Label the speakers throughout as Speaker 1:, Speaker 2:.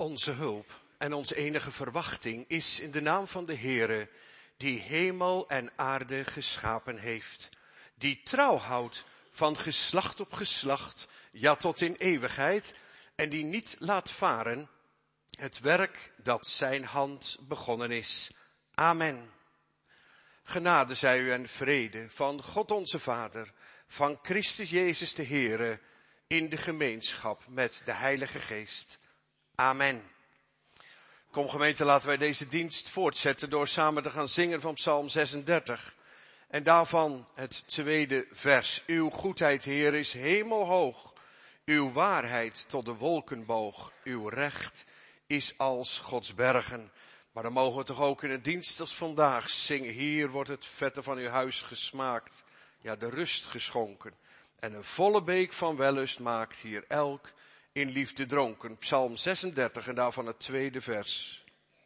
Speaker 1: Onze hulp en onze enige verwachting is in de naam van de Heere, die hemel en aarde geschapen heeft. Die trouw houdt van geslacht op geslacht, ja tot in eeuwigheid, en die niet laat varen het werk dat zijn hand begonnen is. Amen. Genade zij u en vrede van God onze Vader, van Christus Jezus de Heere, in de gemeenschap met de Heilige Geest. Amen. Kom gemeente, laten wij deze dienst voortzetten door samen te gaan zingen van Psalm 36. En daarvan het tweede vers. Uw goedheid, Heer, is hemelhoog. Uw waarheid tot de wolken boog. Uw recht is als Gods bergen. Maar dan mogen we toch ook in een dienst als vandaag zingen. Hier wordt het vette van uw huis gesmaakt. Ja, de rust geschonken. En een volle beek van wellust maakt hier elk in liefde dronken. Psalm 36 en daarvan het tweede vers.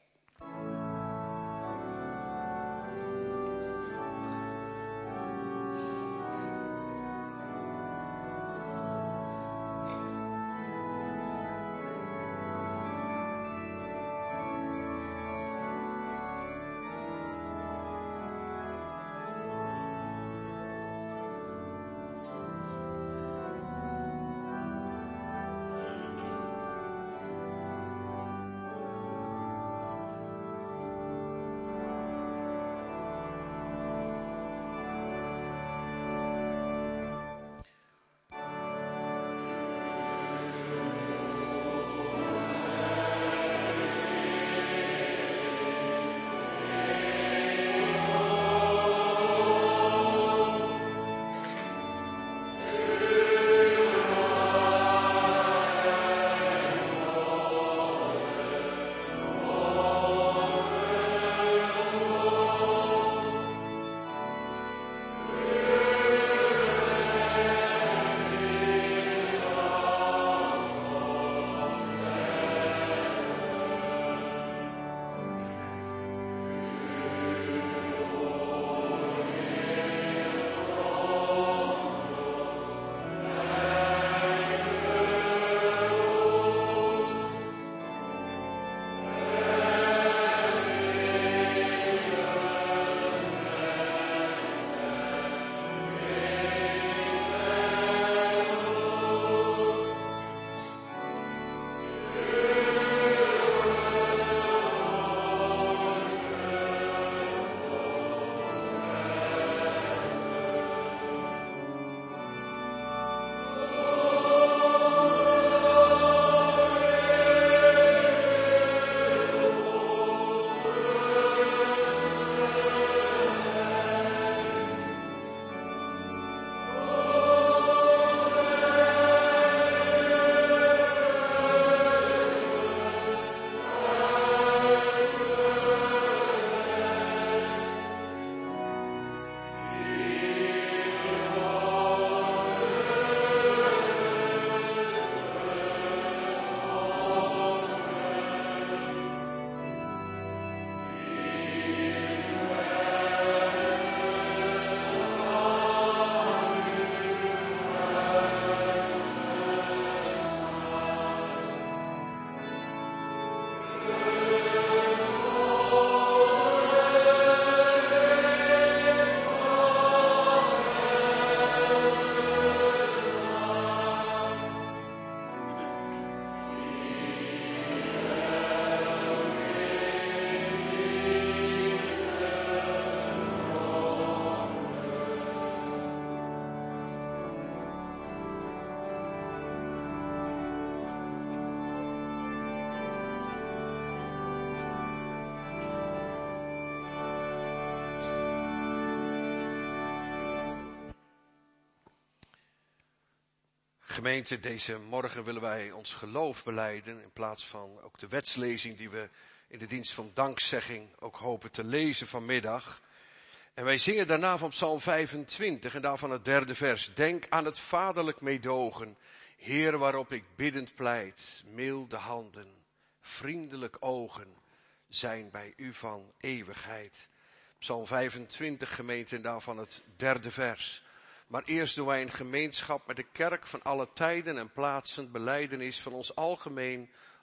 Speaker 1: Gemeente, deze morgen willen wij ons geloof belijden in plaats van ook de wetslezing die we in de dienst van dankzegging ook hopen te lezen vanmiddag. En wij zingen daarna van Psalm 25 en daarvan het derde vers. Denk aan het vaderlijk meedogen, Heer waarop ik biddend pleit. Milde handen, vriendelijk ogen zijn bij u van eeuwigheid. Psalm 25 gemeente en daarvan het derde vers. Maar eerst doen wij in gemeenschap met de kerk van alle tijden en plaatsen belijdenis van ons algemeen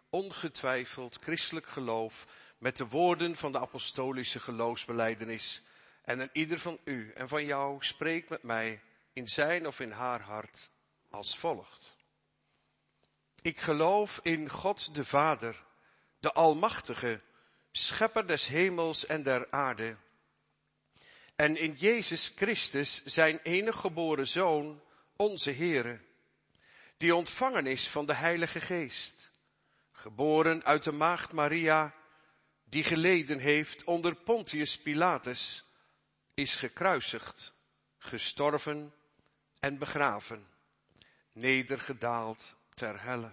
Speaker 1: ongetwijfeld christelijk geloof met de woorden van de apostolische geloofsbelijdenis. En een ieder van u en van jou spreekt met mij in zijn of in haar hart als volgt. Ik geloof in God de Vader, de Almachtige, Schepper des hemels en der aarde. En in Jezus Christus, zijn enige geboren Zoon, onze Heere, die ontvangen is van de Heilige Geest, geboren uit de maagd Maria, die geleden heeft onder Pontius Pilatus, is gekruisigd, gestorven en begraven, nedergedaald ter helle.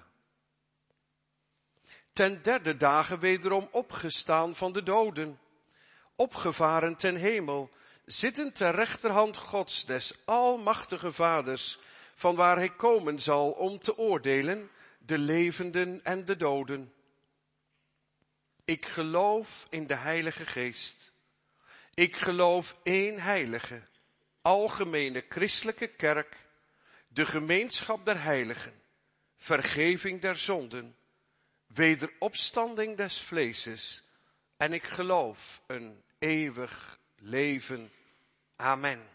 Speaker 1: Ten derde dagen wederom opgestaan van de doden, opgevaren ten hemel, zittend ter rechterhand Gods des almachtige Vaders, vanwaar hij komen zal om te oordelen de levenden en de doden. Ik geloof in de Heilige Geest. Ik geloof één heilige, algemene christelijke kerk, de gemeenschap der heiligen, vergeving der zonden, wederopstanding des vleeses, en ik geloof een eeuwig leven. Amen.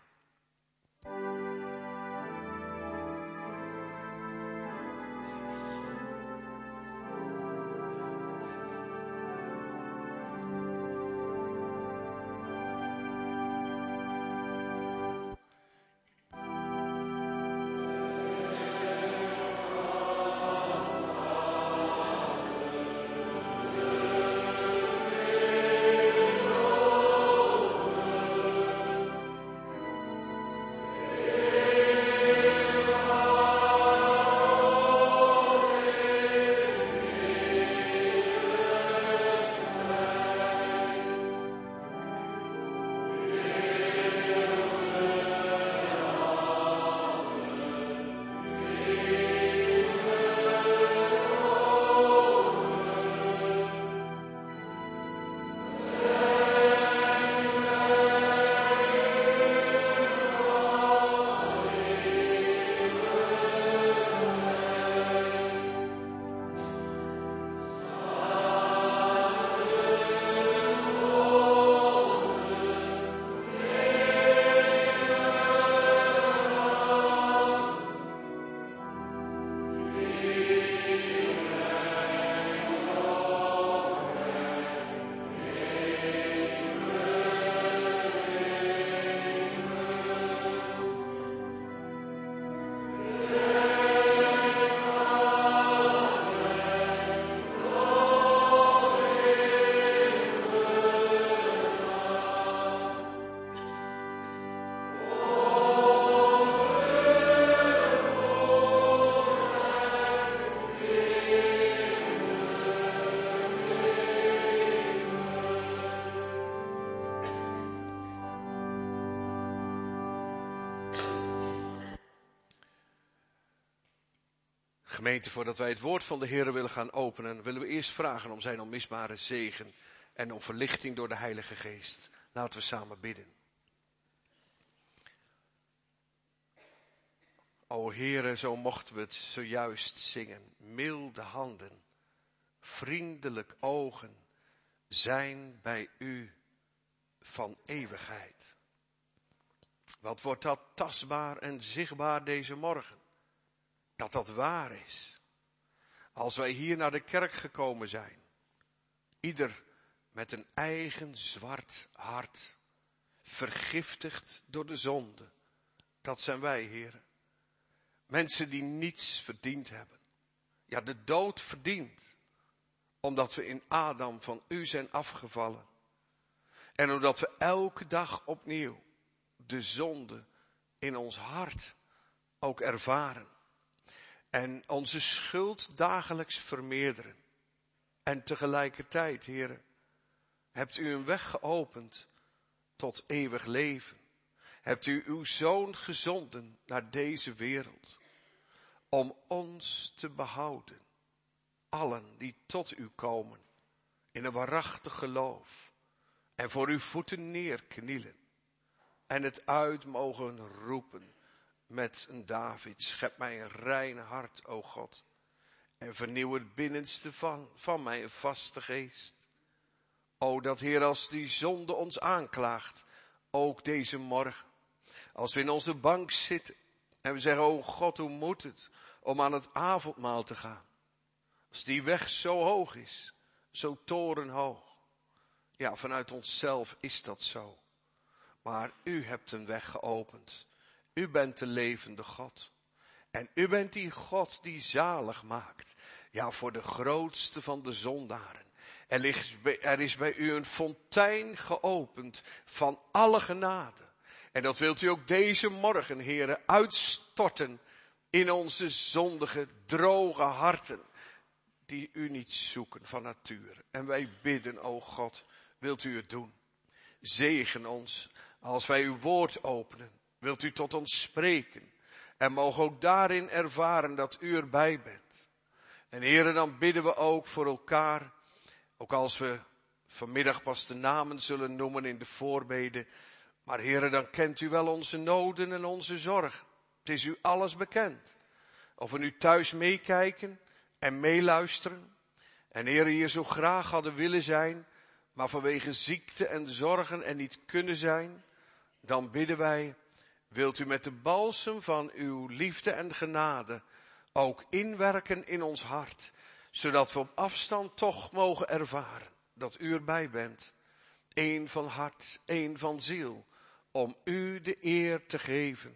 Speaker 1: Gemeente, voordat wij het woord van de Heer willen gaan openen, willen we eerst vragen om zijn onmisbare zegen en om verlichting door de Heilige Geest. Laten we samen bidden. O Heere, zo mochten we het zojuist zingen. Milde handen, vriendelijk ogen zijn bij u van eeuwigheid. Wat wordt dat tastbaar en zichtbaar deze morgen? Dat dat waar is. Als wij hier naar de kerk gekomen zijn. Ieder met een eigen zwart hart. Vergiftigd door de zonde. Dat zijn wij, Heer. Mensen die niets verdiend hebben. Ja, de dood verdient. Omdat we in Adam van u zijn afgevallen. En omdat we elke dag opnieuw de zonde in ons hart ook ervaren. En onze schuld dagelijks vermeerderen. En tegelijkertijd, Heere, hebt u een weg geopend tot eeuwig leven. Hebt u uw Zoon gezonden naar deze wereld. Om ons te behouden. Allen die tot u komen. In een waarachtig geloof. En voor uw voeten neerknielen. En het uit mogen roepen. Met een David, schep mij een rein hart, o God. En vernieuw het binnenste van mij een vaste geest. O, dat Heer, als die zonde ons aanklaagt, ook deze morgen. Als we in onze bank zitten en we zeggen, o God, hoe moet het om aan het avondmaal te gaan? Als die weg zo hoog is, zo torenhoog. Ja, vanuit onszelf is dat zo. Maar u hebt een weg geopend. U bent de levende God. En u bent die God die zalig maakt. Ja, voor de grootste van de zondaren. Er is bij u een fontein geopend van alle genade. En dat wilt u ook deze morgen, Heere, uitstorten in onze zondige, droge harten. Die u niet zoeken van nature. En wij bidden, o God, wilt u het doen? Zegen ons als wij uw woord openen. Wilt u tot ons spreken? En mogen ook daarin ervaren dat u erbij bent. En Heere, dan bidden we ook voor elkaar. Ook als we vanmiddag pas de namen zullen noemen in de voorbeden. Maar Heere, dan kent u wel onze noden en onze zorgen. Het is u alles bekend. Of we nu thuis meekijken en meeluisteren. En Heere, hier zo graag hadden willen zijn, maar vanwege ziekte en zorgen en niet kunnen zijn. Dan bidden wij, wilt u met de balsem van uw liefde en genade ook inwerken in ons hart. Zodat we op afstand toch mogen ervaren dat u erbij bent. Eén van hart, één van ziel. Om u de eer te geven.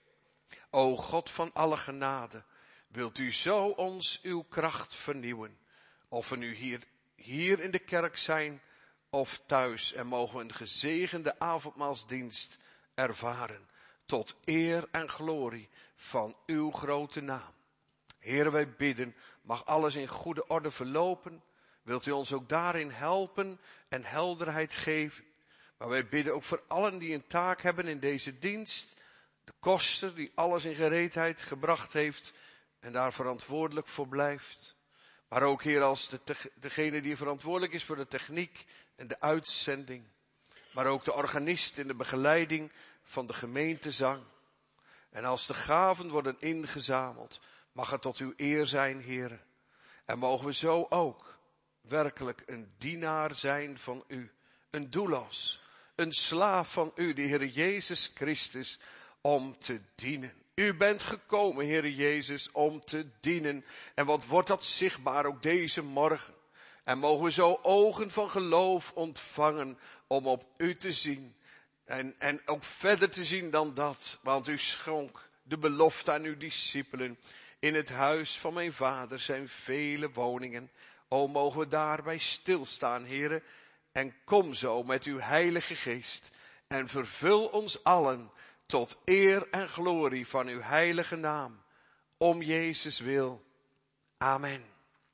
Speaker 1: O God van alle genade, wilt u zo ons uw kracht vernieuwen. Of we nu hier in de kerk zijn of thuis. En mogen we een gezegende avondmaalsdienst ervaren. Tot eer en glorie van uw grote naam. Heere, wij bidden, mag alles in goede orde verlopen. Wilt u ons ook daarin helpen en helderheid geven. Maar wij bidden ook voor allen die een taak hebben in deze dienst. De koster die alles in gereedheid gebracht heeft en daar verantwoordelijk voor blijft. Maar ook, Heer, als degene die verantwoordelijk is voor de techniek en de uitzending. Maar ook de organist in de begeleiding van de gemeentezang. En als de gaven worden ingezameld, mag het tot uw eer zijn, Heer. En mogen we zo ook werkelijk een dienaar zijn van u. Een doulos, een slaaf van u, de Heer Jezus Christus, om te dienen. U bent gekomen, Heer Jezus, om te dienen. En wat wordt dat zichtbaar ook deze morgen. En mogen we zo ogen van geloof ontvangen om op u te zien. En ook verder te zien dan dat. Want u schonk de belofte aan uw discipelen. In het huis van mijn vader zijn vele woningen. O, mogen we daarbij stilstaan, Heere. En kom zo met uw heilige geest. En vervul ons allen tot eer en glorie van uw heilige naam. Om Jezus wil. Amen.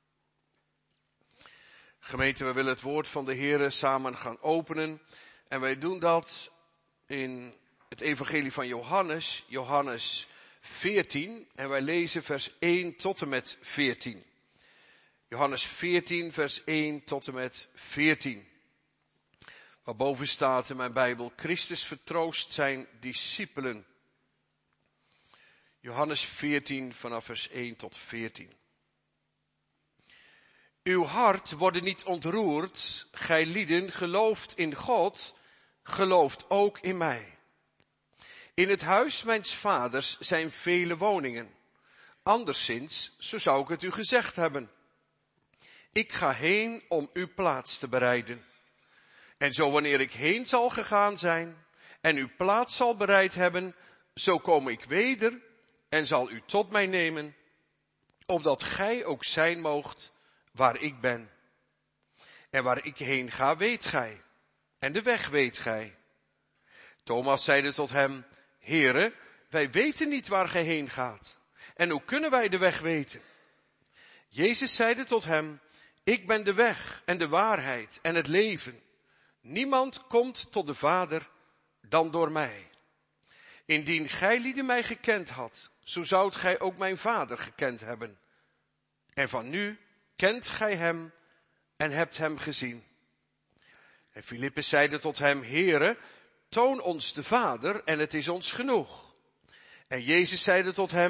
Speaker 1: Gemeente, we willen het woord van de Heere samen gaan openen. En wij doen dat in het evangelie van Johannes, Johannes 14. En wij lezen vers 1 tot en met 14. Johannes 14, vers 1 tot en met 14. Waarboven staat in mijn Bijbel, Christus vertroost zijn discipelen. Johannes 14 vanaf vers 1 tot 14. Uw hart wordt niet ontroerd, gij lieden gelooft in God, gelooft ook in mij. In het huis mijns vaders zijn vele woningen. Anderszins, zo zou ik het u gezegd hebben. Ik ga heen om u plaats te bereiden. En zo wanneer ik heen zal gegaan zijn en uw plaats zal bereid hebben, zo kom ik weder en zal u tot mij nemen, opdat gij ook zijn moogt waar ik ben. En waar ik heen ga, weet gij, en de weg weet gij. Thomas zeide tot hem, Heere, wij weten niet waar gij heen gaat. En hoe kunnen wij de weg weten? Jezus zeide tot hem, ik ben de weg en de waarheid en het leven. Niemand komt tot de Vader dan door mij. Indien gij lieden mij gekend had, zo zoudt gij ook mijn Vader gekend hebben. En van nu kent gij hem en hebt hem gezien. En Filippus zeide tot hem, Heere, toon ons de Vader en het is ons genoeg. En Jezus zeide tot hem,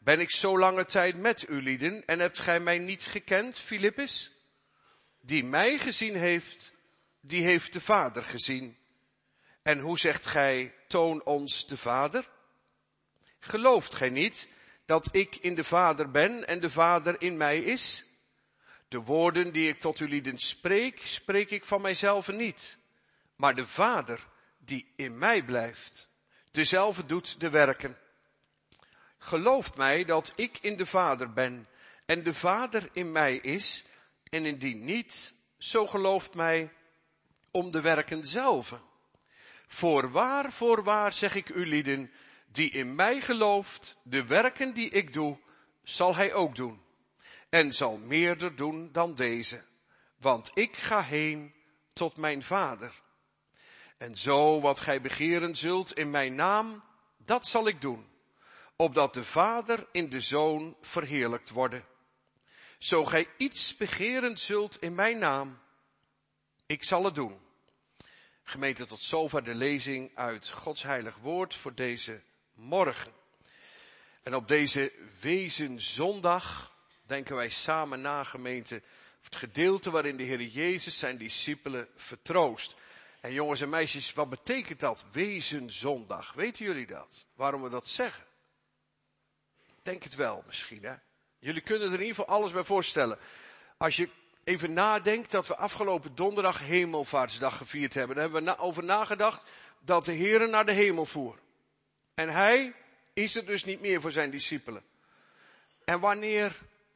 Speaker 1: Ben ik zo lange tijd met u lieden en hebt gij mij niet gekend, Filippus? Die mij gezien heeft, die heeft de Vader gezien. En hoe zegt gij, toon ons de Vader? Gelooft gij niet dat ik in de Vader ben en de Vader in mij is? De woorden die ik tot u lieden spreek, spreek ik van mijzelf niet. Maar de Vader die in mij blijft, dezelfde doet de werken. Gelooft mij dat ik in de Vader ben en de Vader in mij is, en indien niet, zo gelooft mij om de werken zelf. Voorwaar zeg ik u lieden, die in mij gelooft, de werken die ik doe, zal hij ook doen. En zal meerder doen dan deze, want ik ga heen tot mijn Vader. En zo wat gij begeren zult in mijn naam, dat zal ik doen, opdat de Vader in de Zoon verheerlijkt worden. Zo gij iets begeren zult in mijn naam, ik zal het doen. Gemeente, tot zover de lezing uit Gods heilig woord voor deze morgen. En op deze Wezenzondag denken wij samen na, gemeente, het gedeelte waarin de Heer Jezus zijn discipelen vertroost. En jongens en meisjes, wat betekent dat, Wezenzondag? Weten jullie dat? Waarom we dat zeggen? Denk het wel misschien, hè? Jullie kunnen er in ieder geval alles bij voorstellen. Als je even nadenkt dat we afgelopen donderdag Hemelvaartsdag gevierd hebben. Dan hebben we over nagedacht dat de Heer naar de hemel voer. En hij is er dus niet meer voor zijn discipelen. En wanneer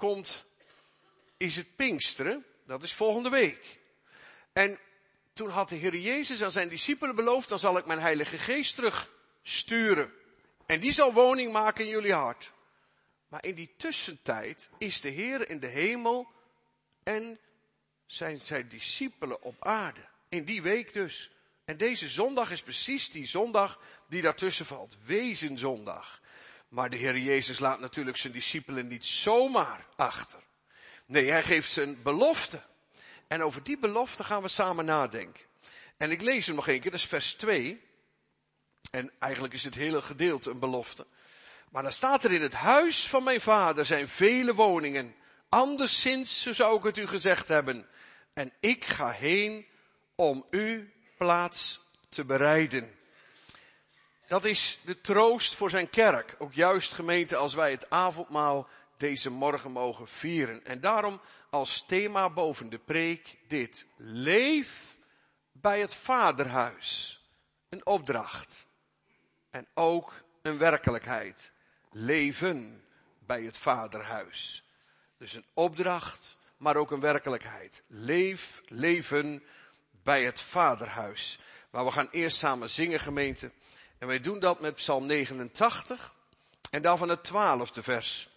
Speaker 1: is het Pinksteren? Dat is volgende week. En toen had de Heer Jezus aan zijn discipelen beloofd, dan zal ik mijn Heilige Geest terugsturen. En die zal woning maken in jullie hart. Maar in die tussentijd is de Heer in de hemel en zijn discipelen op aarde. In die week dus. En deze zondag is precies die zondag die daartussen valt. Wezenzondag. Maar de Heer Jezus laat natuurlijk zijn discipelen niet zomaar achter. Nee, hij geeft ze een belofte. En over die belofte gaan we samen nadenken. En ik lees hem nog een keer, dat is vers 2. En eigenlijk is het hele gedeelte een belofte. Maar dan staat er: in het huis van mijn Vader zijn vele woningen. Anderszins, zo zou ik het u gezegd hebben. En ik ga heen om u plaats te bereiden. Dat is de troost voor zijn kerk. Ook juist, gemeente, als wij het avondmaal deze morgen mogen vieren. En daarom als thema boven de preek dit: leef bij het Vaderhuis. Een opdracht. En ook een werkelijkheid. Leven bij het Vaderhuis. Dus een opdracht, maar ook een werkelijkheid. Leven bij het Vaderhuis. Maar we gaan eerst samen zingen, gemeente. En wij doen dat met Psalm 89 en daarvan het 12e vers.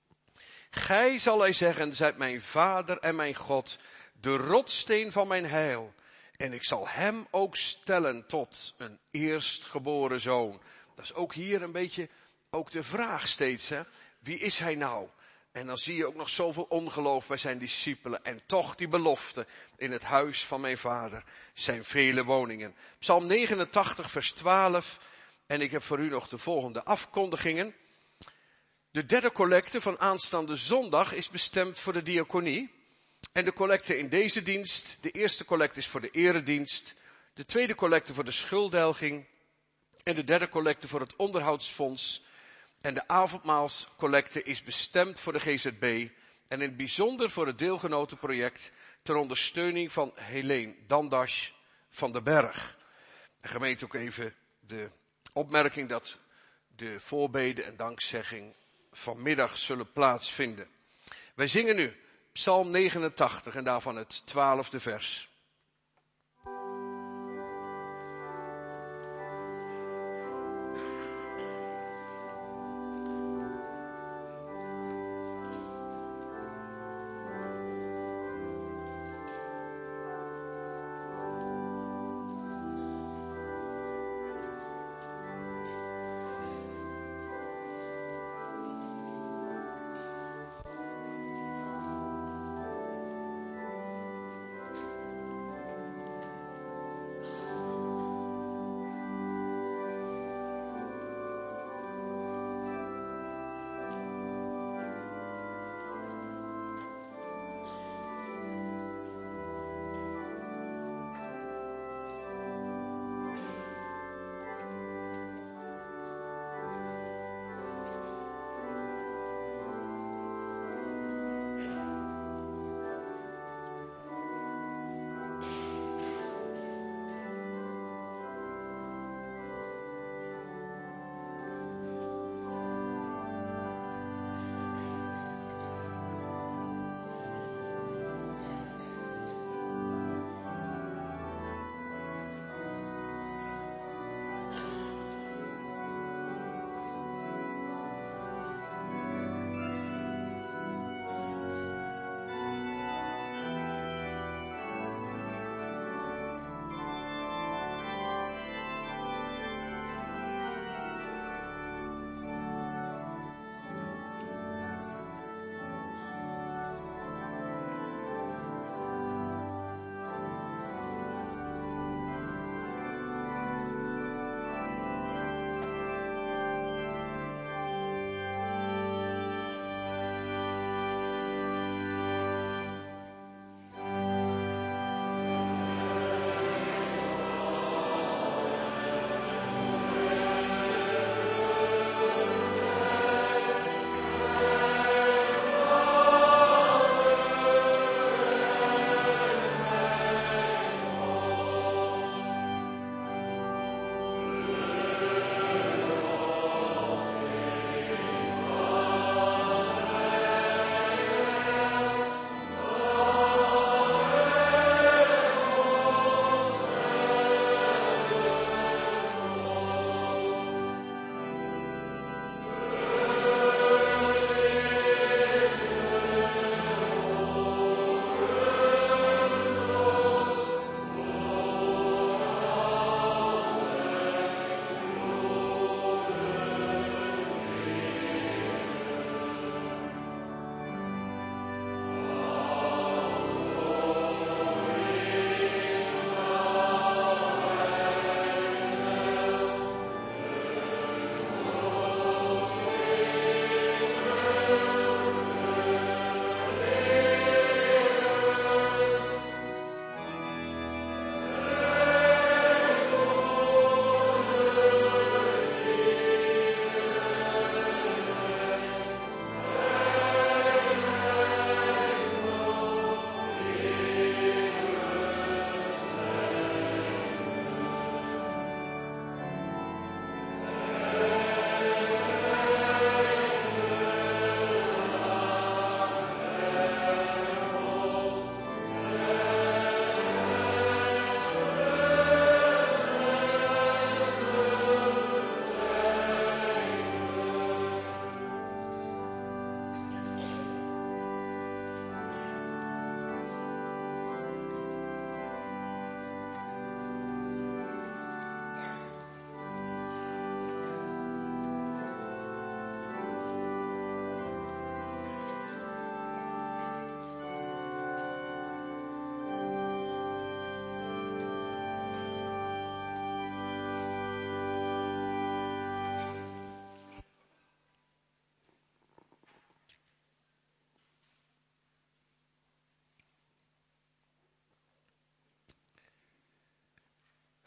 Speaker 1: Gij, zal hij zeggen, zijt mijn Vader en mijn God, de rotssteen van mijn heil. En ik zal hem ook stellen tot een eerstgeboren zoon. Dat is ook hier een beetje ook de vraag steeds, hè. Wie is hij nou? En dan zie je ook nog zoveel ongeloof bij zijn discipelen. En toch die belofte: in het huis van mijn Vader zijn vele woningen. Psalm 89 vers 12. En ik heb voor u nog de volgende afkondigingen. De derde collecte van aanstaande zondag is bestemd voor de diaconie. En de collecte in deze dienst, de eerste collecte is voor de eredienst. De tweede collecte voor de schulddelging. En de derde collecte voor het onderhoudsfonds. En de avondmaalscollecte is bestemd voor de GZB. En in het bijzonder voor het deelgenotenproject ter ondersteuning van Helene Dandas van den Berg. En gemeente, ook even de opmerking dat de voorbeden en dankzegging vanmiddag zullen plaatsvinden. Wij zingen nu Psalm 89 en daarvan het 12e vers.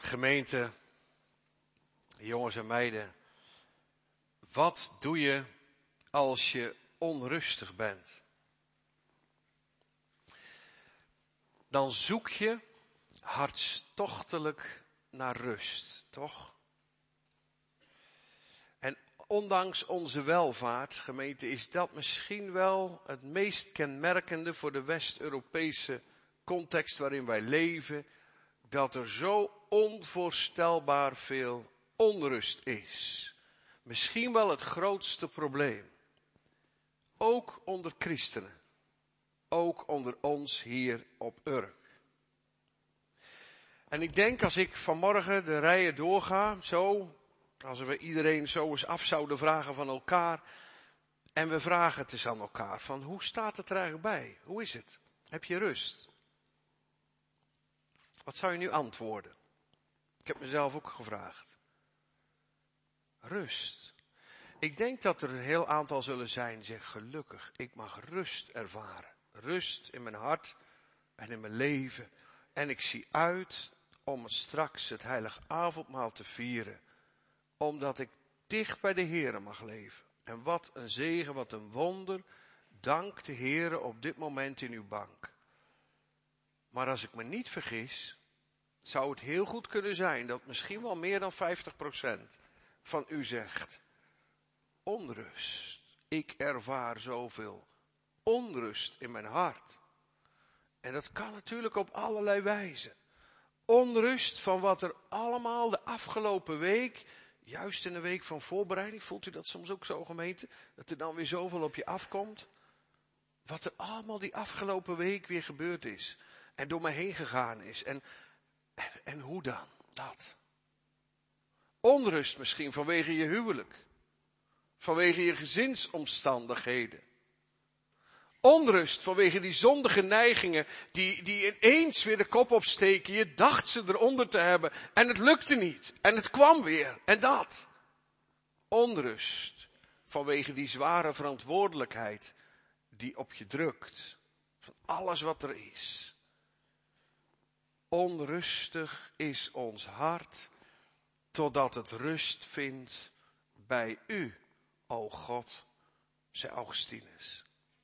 Speaker 1: Gemeente, jongens en meiden, wat doe je als je onrustig bent? Dan zoek je hartstochtelijk naar rust, toch? En ondanks onze welvaart, gemeente, is dat misschien wel het meest kenmerkende voor de West-Europese context waarin wij leven, dat er zo onvoorstelbaar veel onrust is. Misschien wel het grootste probleem. Ook onder christenen. Ook onder ons hier op Urk. En ik denk als ik vanmorgen de rijen doorga, zo, als we iedereen zo eens af zouden vragen van elkaar. En we vragen het eens aan elkaar van hoe staat het er eigenlijk bij? Hoe is het? Heb je rust? Wat zou je nu antwoorden? Ik heb mezelf ook gevraagd. Rust. Ik denk dat er een heel aantal zullen zijn die zeggen, gelukkig, ik mag rust ervaren. Rust in mijn hart en in mijn leven. En ik zie uit om straks het heilige avondmaal te vieren. Omdat ik dicht bij de Heere mag leven. En wat een zegen, wat een wonder. Dank de Heere op dit moment in uw bank. Maar als ik me niet vergis, zou het heel goed kunnen zijn dat misschien wel meer dan 50% van u zegt, onrust. Ik ervaar zoveel onrust in mijn hart. En dat kan natuurlijk op allerlei wijzen. Onrust van wat er allemaal de afgelopen week, juist in de week van voorbereiding, voelt u dat soms ook zo, gemeente? Dat er dan weer zoveel op je afkomt. Wat er allemaal die afgelopen week weer gebeurd is. En door me heen gegaan is. En hoe dan? Dat. Onrust misschien vanwege je huwelijk. Vanwege je gezinsomstandigheden. Onrust vanwege die zondige neigingen die ineens weer de kop opsteken. Je dacht ze eronder te hebben en het lukte niet. En het kwam weer. En dat. Onrust vanwege die zware verantwoordelijkheid die op je drukt. Van alles wat er is. Onrustig is ons hart totdat het rust vindt bij u, o God, zei Augustinus.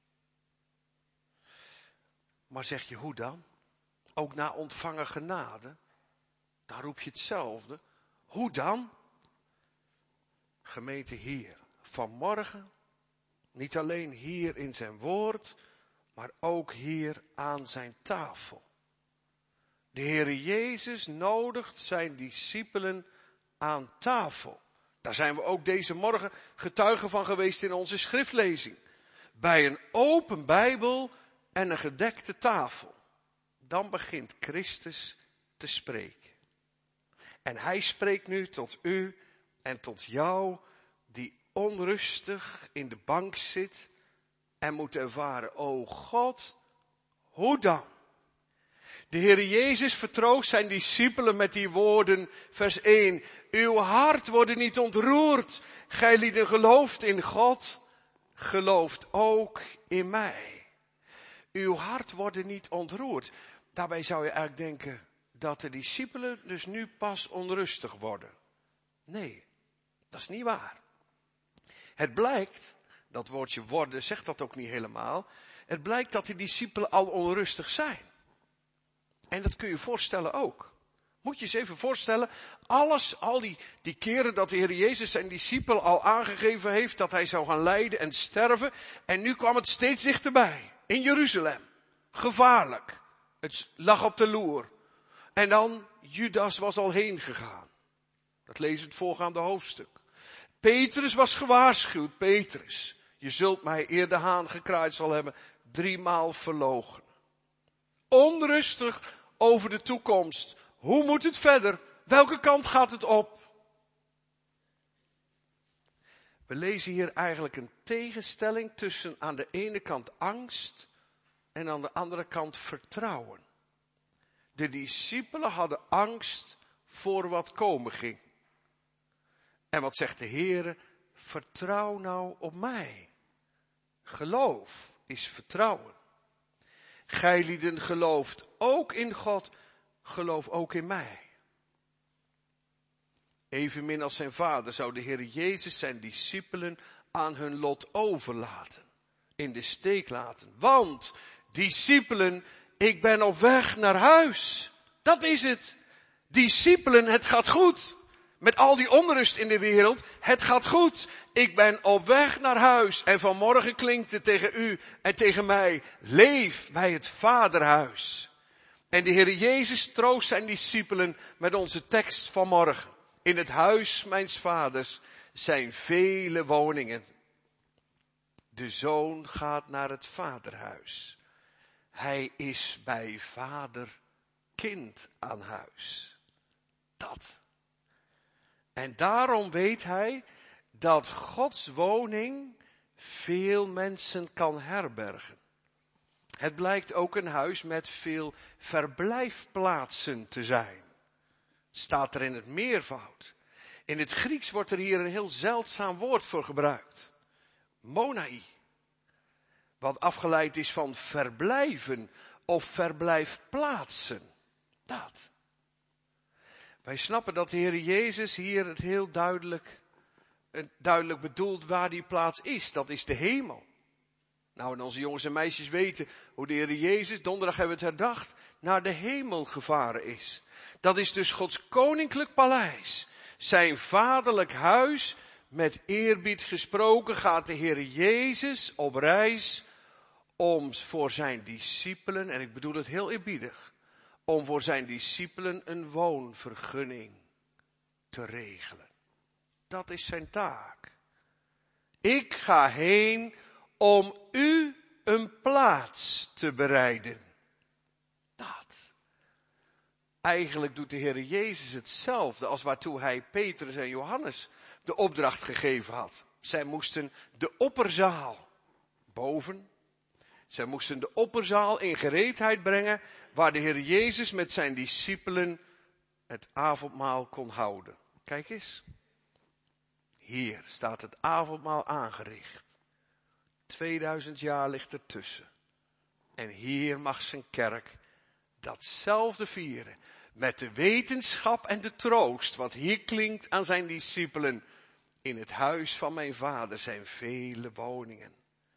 Speaker 1: Maar zeg je hoe dan? Ook na ontvangen genade? Dan roep je hetzelfde. Hoe dan? Gemeente hier, vanmorgen, niet alleen hier in zijn woord, maar ook hier aan zijn tafel. De Heere Jezus nodigt zijn discipelen aan tafel. Daar zijn we ook deze morgen getuigen van geweest in onze schriftlezing. Bij een open Bijbel en een gedekte tafel. Dan begint Christus te spreken. En hij spreekt nu tot u en tot jou die onrustig in de bank zit en moet ervaren, o God, hoe dan? De Heere Jezus vertroost zijn discipelen met die woorden, vers 1. Uw hart wordt niet ontroerd. Gij lieden gelooft in God, gelooft ook in mij. Uw hart wordt niet ontroerd. Daarbij zou je eigenlijk denken dat de discipelen dus nu pas onrustig worden. Nee, dat is niet waar. Het blijkt, dat woordje worden zegt dat ook niet helemaal. Het blijkt dat die discipelen al onrustig zijn. En dat kun je voorstellen ook. Moet je eens even voorstellen, al die keren dat de Heer Jezus zijn discipel al aangegeven heeft dat hij zou gaan lijden en sterven. En nu kwam het steeds dichterbij. In Jeruzalem. Gevaarlijk. Het lag op de loer. En dan, Judas was al heen gegaan. Dat lezen we het voorgaande hoofdstuk. Petrus was gewaarschuwd. Petrus, je zult mij eer de haan gekraaid zal hebben, 3 maal verloochenen. Onrustig over de toekomst. Hoe moet het verder? Welke kant gaat het op? We lezen hier eigenlijk een tegenstelling tussen aan de ene kant angst en aan de andere kant vertrouwen. De discipelen hadden angst voor wat komen ging. En wat zegt de Heere? Vertrouw nou op mij. Geloof is vertrouwen. Gij lieden gelooft ook in God, geloof ook in mij. Evenmin als zijn vader zou de Heer Jezus zijn discipelen aan hun lot overlaten. In de steek laten. Want, discipelen, ik ben op weg naar huis. Dat is het. Discipelen, het gaat goed. Met al die onrust in de wereld, het gaat goed. Ik ben op weg naar huis. En vanmorgen klinkt het tegen u en tegen mij. Leef bij het Vaderhuis. En de Heer Jezus troost zijn discipelen met onze tekst van morgen. In het huis mijns vaders zijn vele woningen. De zoon gaat naar het vaderhuis. Hij is bij vader kind aan huis. Dat. En daarom weet hij dat Gods woning veel mensen kan herbergen. Het blijkt ook een huis met veel verblijfplaatsen te zijn. Staat er in het meervoud. In het Grieks wordt er hier een heel zeldzaam woord voor gebruikt. Monai. Wat afgeleid is van verblijven of verblijfplaatsen. Dat. Wij snappen dat de Heer Jezus hier het heel duidelijk bedoelt waar die plaats is. Dat is de hemel. Nou, en onze jongens en meisjes weten hoe de Heer Jezus, donderdag hebben we het herdacht, naar de hemel gevaren is. Dat is dus Gods koninklijk paleis. Zijn vaderlijk huis. Met eerbied gesproken gaat de Heer Jezus op reis om voor zijn discipelen, en ik bedoel het heel eerbiedig, om voor zijn discipelen een woonvergunning te regelen. Dat is zijn taak. Ik ga heen om u een plaats te bereiden. Dat. Eigenlijk doet de Heer Jezus hetzelfde als waartoe hij Petrus en Johannes de opdracht gegeven had. Zij moesten de opperzaal boven. Zij moesten de opperzaal in gereedheid brengen waar de Heer Jezus met zijn discipelen het avondmaal kon houden. Kijk eens. Hier staat het avondmaal aangericht. 2000 jaar ligt ertussen. En hier mag zijn kerk datzelfde vieren. Met de wetenschap en de troost wat hier klinkt aan zijn discipelen. In het huis van mijn vader zijn vele woningen.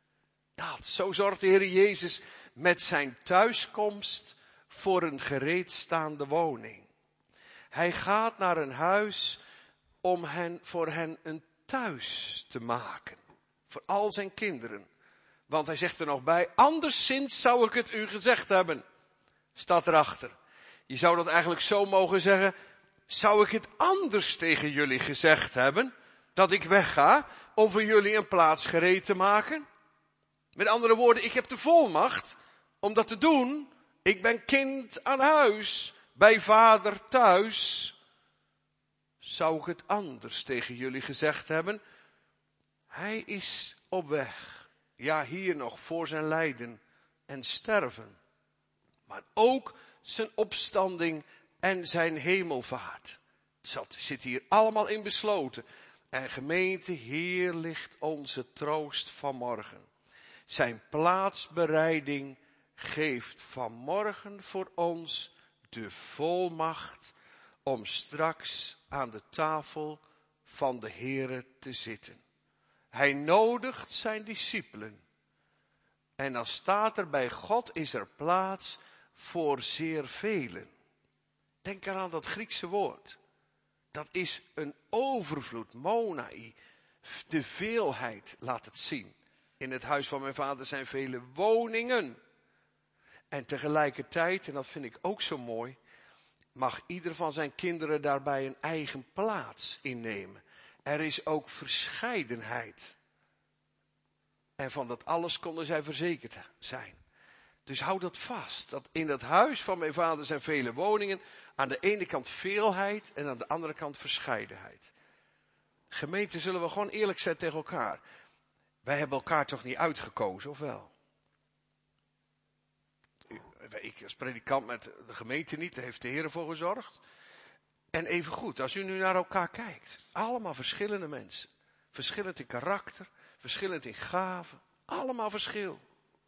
Speaker 1: Zo zorgt de Heer Jezus met zijn thuiskomst voor een gereedstaande woning. Hij gaat naar een huis om voor hen een thuis te maken. Voor al zijn kinderen. Want hij zegt er nog bij, anderszins zou ik het u gezegd hebben. Staat erachter. Je zou dat eigenlijk zo mogen zeggen, zou ik het anders tegen jullie gezegd hebben? Dat ik wegga om voor jullie een plaats gereed te maken? Met andere woorden, ik heb de volmacht om dat te doen. Ik ben kind aan huis, bij vader thuis. Zou ik het anders tegen jullie gezegd hebben? Hij is op weg. Ja, hier nog voor zijn lijden en sterven. Maar ook zijn opstanding en zijn hemelvaart. Dat zit hier allemaal in besloten. En gemeente, hier ligt onze troost vanmorgen. Zijn plaatsbereiding geeft vanmorgen voor ons de volmacht om straks aan de tafel van de Heere te zitten. Hij nodigt zijn discipelen. En dan staat er bij God is er plaats voor zeer velen. Denk eraan dat Griekse woord. Dat is een overvloed, monai. De veelheid laat het zien. In het huis van mijn vader zijn vele woningen. En tegelijkertijd, en dat vind ik ook zo mooi, mag ieder van zijn kinderen daarbij een eigen plaats innemen. Er is ook verscheidenheid. En van dat alles konden zij verzekerd zijn. Dus hou dat vast. Dat in dat huis van mijn vader zijn vele woningen. Aan de ene kant veelheid en aan de andere kant verscheidenheid. Gemeente, zullen we gewoon eerlijk zijn tegen elkaar. Wij hebben elkaar toch niet uitgekozen, of wel? Ik als predikant met de gemeente niet, daar heeft de Heer voor gezorgd. En even goed, als u nu naar elkaar kijkt. Allemaal verschillende mensen. Verschillend in karakter, verschillend in gaven. Allemaal verschil.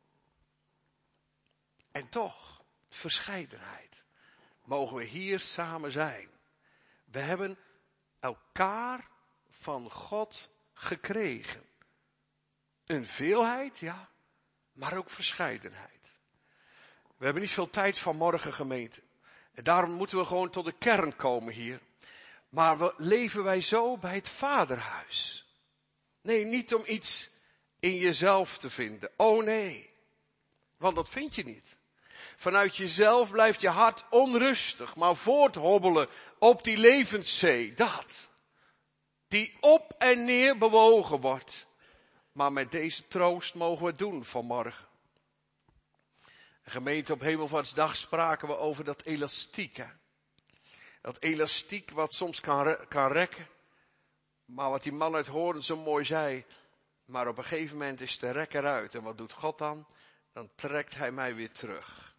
Speaker 1: En toch, verscheidenheid. Mogen we hier samen zijn. We hebben elkaar van God gekregen. Een veelheid, ja, maar ook verscheidenheid. We hebben niet veel tijd vanmorgen, gemeente. En daarom moeten we gewoon tot de kern komen hier. Maar leven wij zo bij het Vaderhuis? Nee, niet om iets in jezelf te vinden. Oh nee, want dat vind je niet. Vanuit jezelf blijft je hart onrustig, maar voorthobbelen op die levenszee. Dat. Die op en neer bewogen wordt. Maar met deze troost mogen we het doen vanmorgen. Gemeente, op Hemelvaartsdag spraken we over dat elastiek. Hè? Dat elastiek wat soms kan rekken. Maar wat die man uit Hoorn zo mooi zei. Maar op een gegeven moment is de rek eruit. En wat doet God dan? Dan trekt hij mij weer terug.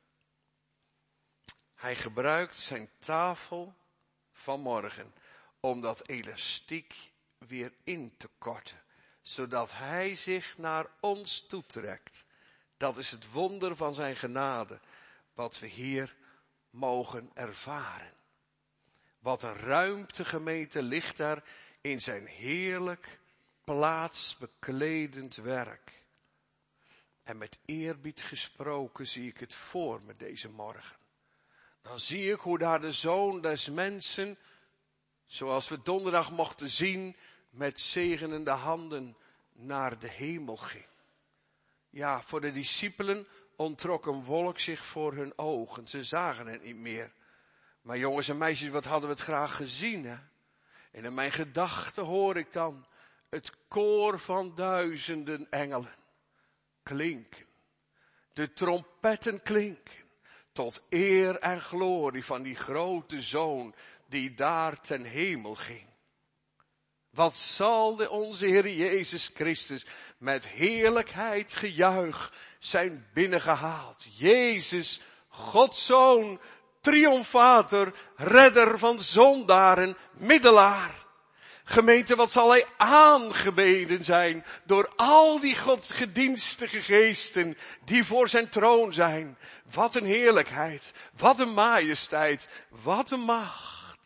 Speaker 1: Hij gebruikt zijn tafel vanmorgen om dat elastiek weer in te korten. Zodat hij zich naar ons toetrekt. Dat is het wonder van zijn genade. Wat we hier mogen ervaren. Wat een ruimte, gemeente, ligt daar in zijn heerlijk plaatsbekledend werk. En met eerbied gesproken zie ik het voor me deze morgen. Dan zie ik hoe daar de Zoon des Mensen, zoals we donderdag mochten zien, met zegenende handen naar de hemel ging. Ja, voor de discipelen ontrok een wolk zich voor hun ogen. Ze zagen het niet meer. Maar jongens en meisjes, wat hadden we het graag gezien, hè? En in mijn gedachten hoor ik dan het koor van duizenden engelen klinken. De trompetten klinken. Tot eer en glorie van die grote Zoon die daar ten hemel ging. Wat zal onze Heer Jezus Christus met heerlijkheid gejuich zijn binnengehaald. Jezus, Gods Zoon, triomfator, redder van zondaren, middelaar. Gemeente, wat zal hij aangebeden zijn door al die godsgedienstige geesten die voor zijn troon zijn. Wat een heerlijkheid, wat een majesteit, wat een macht.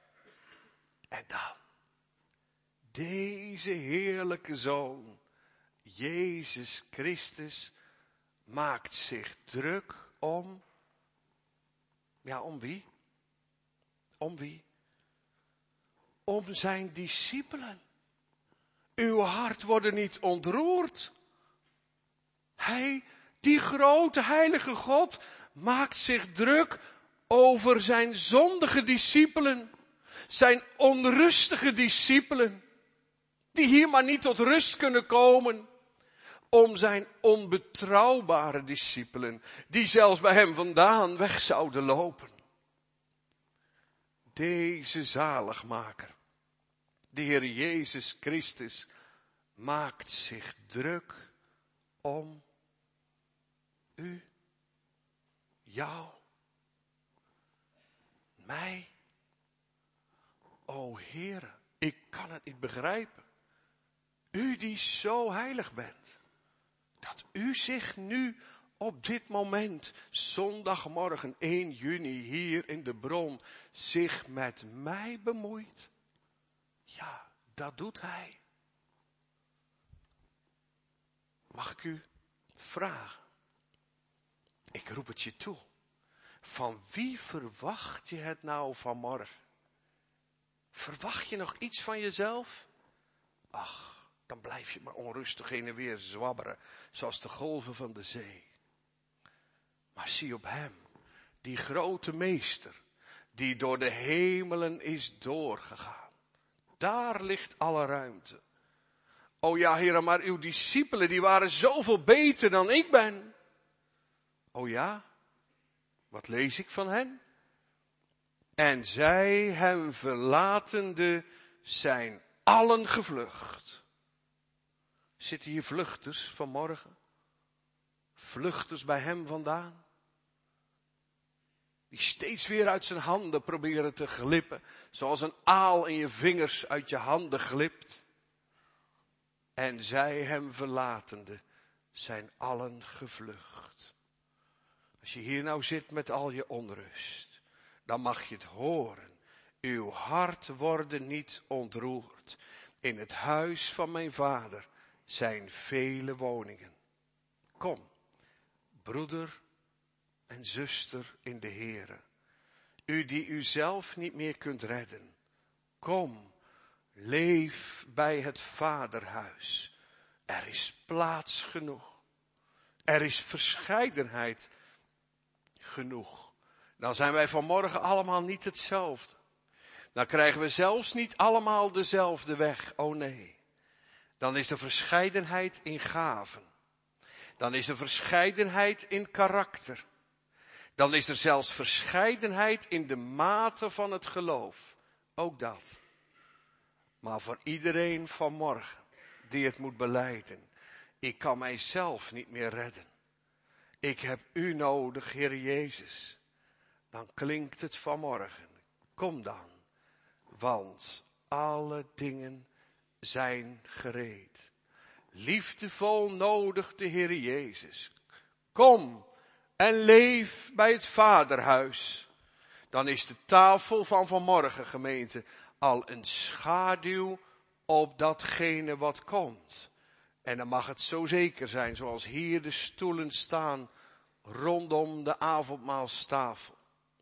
Speaker 1: En dan, deze heerlijke Zoon, Jezus Christus, maakt zich druk om, ja, om wie? Om wie? Om zijn discipelen. Uw hart wordt niet ontroerd. Hij, die grote heilige God, maakt zich druk over zijn zondige discipelen. Zijn onrustige discipelen. Die hier maar niet tot rust kunnen komen. Om zijn onbetrouwbare discipelen. Die zelfs bij hem vandaan weg zouden lopen. Deze zaligmaker, de Heer Jezus Christus, maakt zich druk om u, jou, mij. O Heere, ik kan het niet begrijpen. U die zo heilig bent, dat u zich nu op dit moment, zondagmorgen 1 juni hier in de bron, zich met mij bemoeit. Ja, dat doet hij. Mag ik u vragen? Ik roep het je toe. Van wie verwacht je het nou vanmorgen? Verwacht je nog iets van jezelf? Ach, dan blijf je maar onrustig heen en weer zwabberen, zoals de golven van de zee. Maar zie op hem, die grote meester, die door de hemelen is doorgegaan. Daar ligt alle ruimte. O ja, Heere, maar uw discipelen, die waren zoveel beter dan ik ben. O ja, wat lees ik van hen? En zij hem verlatende zijn allen gevlucht. Zitten hier vluchters vanmorgen? Vluchters bij hem vandaan? Die steeds weer uit zijn handen proberen te glippen. Zoals een aal in je vingers uit je handen glipt. En zij hem verlatende zijn allen gevlucht. Als je hier nou zit met al je onrust, dan mag je het horen. uw hart worden niet ontroerd. In het huis van mijn Vader zijn vele woningen. Kom, broeder en zuster in de Heere, u die uzelf niet meer kunt redden. Kom, leef bij het Vaderhuis. Er is plaats genoeg. Er is verscheidenheid genoeg. Dan zijn wij vanmorgen allemaal niet hetzelfde. Dan krijgen we zelfs niet allemaal dezelfde weg. Oh nee. Dan is er verscheidenheid in gaven. Dan is er verscheidenheid in karakter. Dan is er zelfs verscheidenheid in de mate van het geloof. Ook dat. Maar voor iedereen vanmorgen die het moet belijden. Ik kan mijzelf niet meer redden. Ik heb u nodig, Heer Jezus. Dan klinkt het vanmorgen. Kom dan. Want alle dingen zijn gereed. Liefdevol nodigt de Heer Jezus. Kom en leef bij het Vaderhuis. Dan is de tafel van vanmorgen, gemeente, al een schaduw op datgene wat komt. En dan mag het zo zeker zijn, zoals hier de stoelen staan rondom de avondmaalstafel.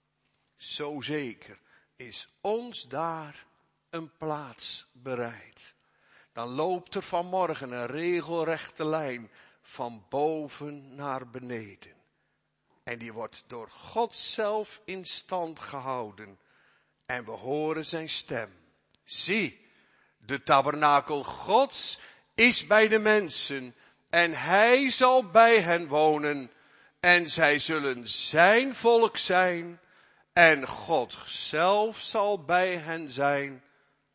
Speaker 1: Zo zeker is ons daar een plaats bereid. Dan loopt er vanmorgen een regelrechte lijn van boven naar beneden. En die wordt door God zelf in stand gehouden. En we horen zijn stem. Zie, de tabernakel Gods is bij de mensen. En hij zal bij hen wonen. En zij zullen zijn volk zijn. En God zelf zal bij hen zijn.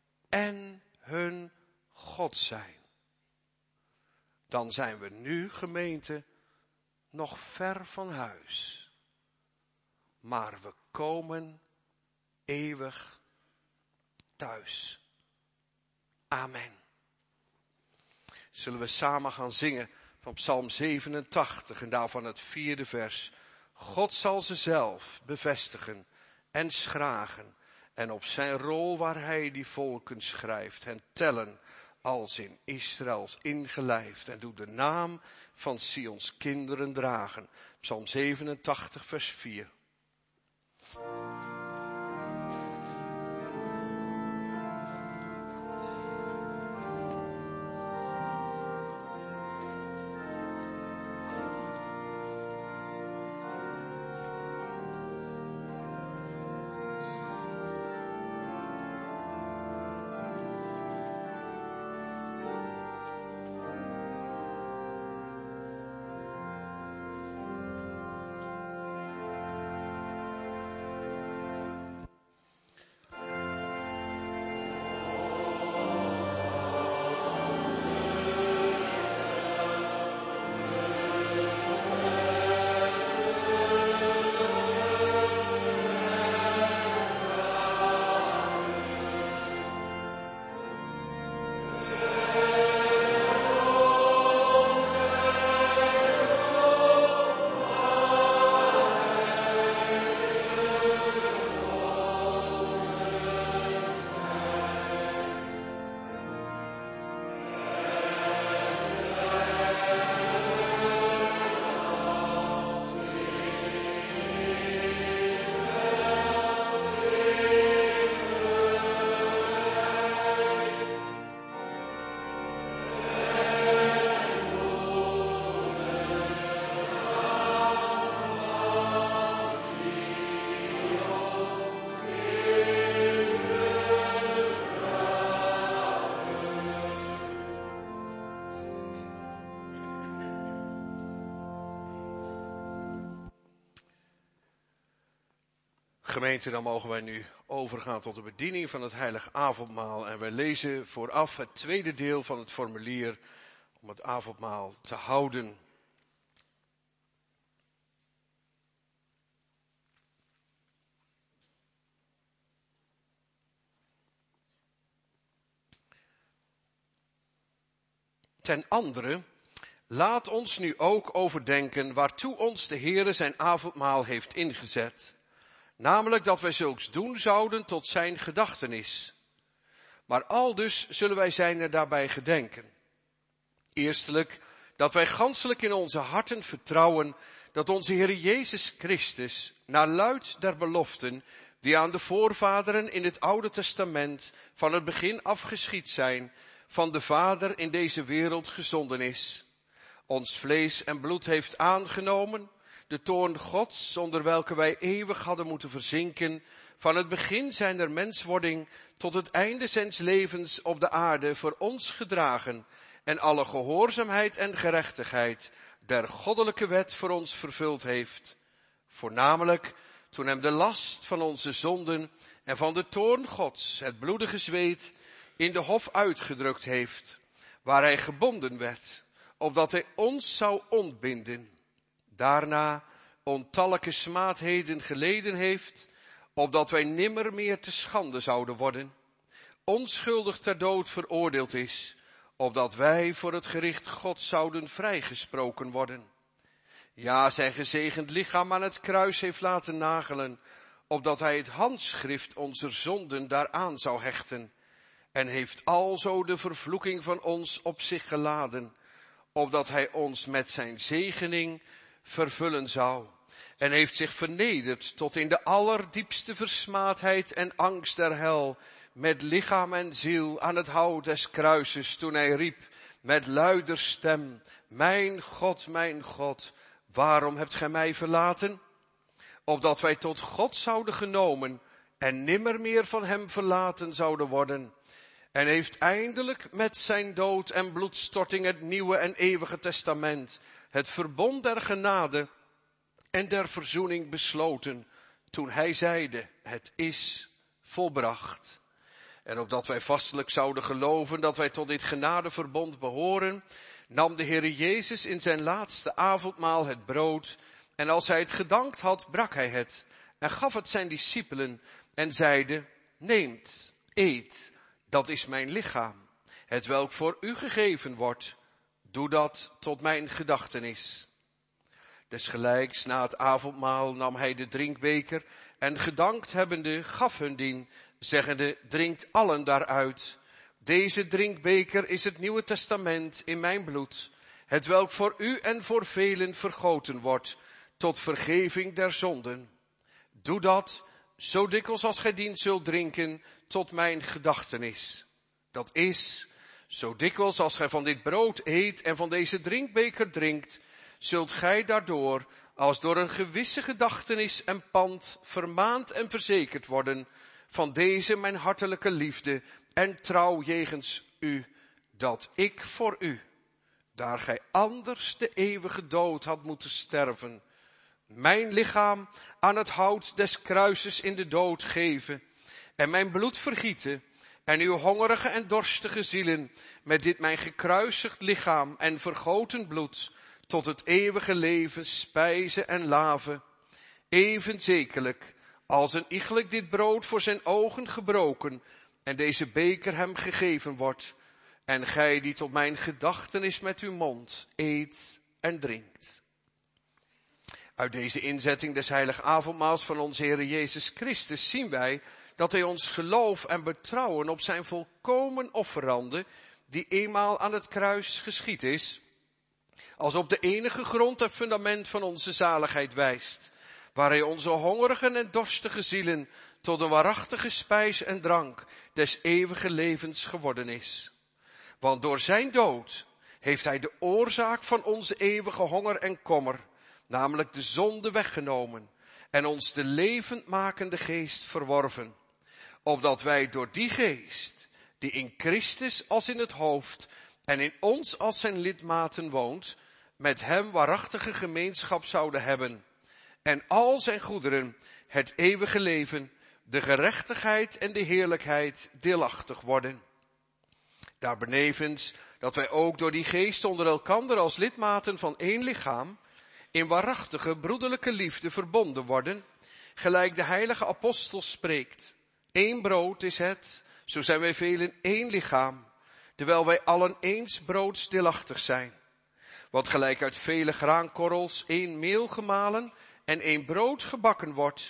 Speaker 1: En hun God zijn. Dan zijn we nu, gemeente, nog ver van huis. Maar we komen eeuwig thuis. Amen. Zullen we samen gaan zingen van Psalm 87 en daarvan het 4e vers. God zal ze zelf bevestigen en schragen. En op zijn rol waar hij die volken schrijft, hen tellen als in Israëls ingelijfd. En doet de naam van Sions kinderen dragen. Psalm 87 vers 4. Gemeente, dan mogen wij nu overgaan tot de bediening van het heilige avondmaal. En wij lezen vooraf het tweede deel van het formulier om het avondmaal te houden. Ten andere, laat ons nu ook overdenken waartoe ons de Heere zijn avondmaal heeft ingezet. Namelijk dat wij zulks doen zouden tot zijn gedachtenis. Maar aldus zullen wij zijn er daarbij gedenken. Eerstelijk, dat wij ganselijk in onze harten vertrouwen dat onze Heer Jezus Christus, naar luid der beloften, die aan de voorvaderen in het Oude Testament van het begin af geschied zijn, van de Vader in deze wereld gezonden is, ons vlees en bloed heeft aangenomen, de toorn Gods, onder welke wij eeuwig hadden moeten verzinken, van het begin zijner menswording tot het einde zijns levens op de aarde voor ons gedragen, en alle gehoorzaamheid en gerechtigheid der goddelijke wet voor ons vervuld heeft. Voornamelijk toen hem de last van onze zonden en van de toorn Gods, het bloedige zweet, in de hof uitgedrukt heeft, waar hij gebonden werd, opdat hij ons zou ontbinden. Daarna ontallijke smaadheden geleden heeft, opdat wij nimmer meer te schande zouden worden, onschuldig ter dood veroordeeld is, opdat wij voor het gericht Gods zouden vrijgesproken worden. Ja, zijn gezegend lichaam aan het kruis heeft laten nagelen, opdat hij het handschrift onze zonden daaraan zou hechten, en heeft alzo de vervloeking van ons op zich geladen, opdat hij ons met zijn zegening vervullen zou, en heeft zich vernederd tot in de allerdiepste versmaadheid en angst der hel, met lichaam en ziel aan het hout des kruises, toen hij riep met luider stem, mijn God, waarom hebt gij mij verlaten? Opdat wij tot God zouden genomen en nimmer meer van hem verlaten zouden worden. En heeft eindelijk met zijn dood en bloedstorting het nieuwe en eeuwige testament, het verbond der genade en der verzoening besloten, toen hij zeide, het is volbracht. En opdat wij vastelijk zouden geloven dat wij tot dit genadeverbond behoren, nam de Heere Jezus in zijn laatste avondmaal het brood, en als hij het gedankt had, brak hij het, en gaf het zijn discipelen, en zeide, neemt, eet, dat is mijn lichaam, hetwelk voor u gegeven wordt, doe dat tot mijn gedachtenis. Desgelijks na het avondmaal nam hij de drinkbeker, en gedankt hebbende gaf hun dien, zeggende, drinkt allen daaruit. Deze drinkbeker is het Nieuwe Testament in mijn bloed, hetwelk voor u en voor velen vergoten wordt, tot vergeving der zonden. Doe dat, zo dikwijls als gij dien zult drinken, tot mijn gedachtenis. Dat is, zo dikwijls als gij van dit brood eet en van deze drinkbeker drinkt, zult gij daardoor, als door een gewisse gedachtenis en pand, vermaand en verzekerd worden, van deze mijn hartelijke liefde en trouw jegens u, dat ik voor u, daar gij anders de eeuwige dood had moeten sterven, mijn lichaam aan het hout des kruises in de dood geven, en mijn bloed vergieten, en uw hongerige en dorstige zielen met dit mijn gekruisigd lichaam en vergoten bloed tot het eeuwige leven spijzen en laven, even zekerlijk als een iegelijk dit brood voor zijn ogen gebroken en deze beker hem gegeven wordt, en gij die tot mijn gedachtenis met uw mond eet en drinkt. Uit deze inzetting des heilig avondmaals van onze Heere Jezus Christus zien wij dat hij ons geloof en betrouwen op zijn volkomen offerande, die eenmaal aan het kruis geschied is, als op de enige grond en fundament van onze zaligheid wijst, waar hij onze hongerige en dorstige zielen tot een waarachtige spijs en drank des eeuwige levens geworden is. Want door zijn dood heeft hij de oorzaak van onze eeuwige honger en kommer, namelijk de zonde, weggenomen en ons de levendmakende geest verworven, opdat wij door die geest, die in Christus als in het hoofd en in ons als zijn lidmaten woont, met hem waarachtige gemeenschap zouden hebben, en al zijn goederen, het eeuwige leven, de gerechtigheid en de heerlijkheid deelachtig worden. Daarbenevens dat wij ook door die geest onder elkander als lidmaten van één lichaam in waarachtige broederlijke liefde verbonden worden, gelijk de heilige apostel spreekt. Eén brood is het, zo zijn wij velen één lichaam, terwijl wij allen eens broods deelachtig zijn. Want gelijk uit vele graankorrels één meel gemalen en één brood gebakken wordt,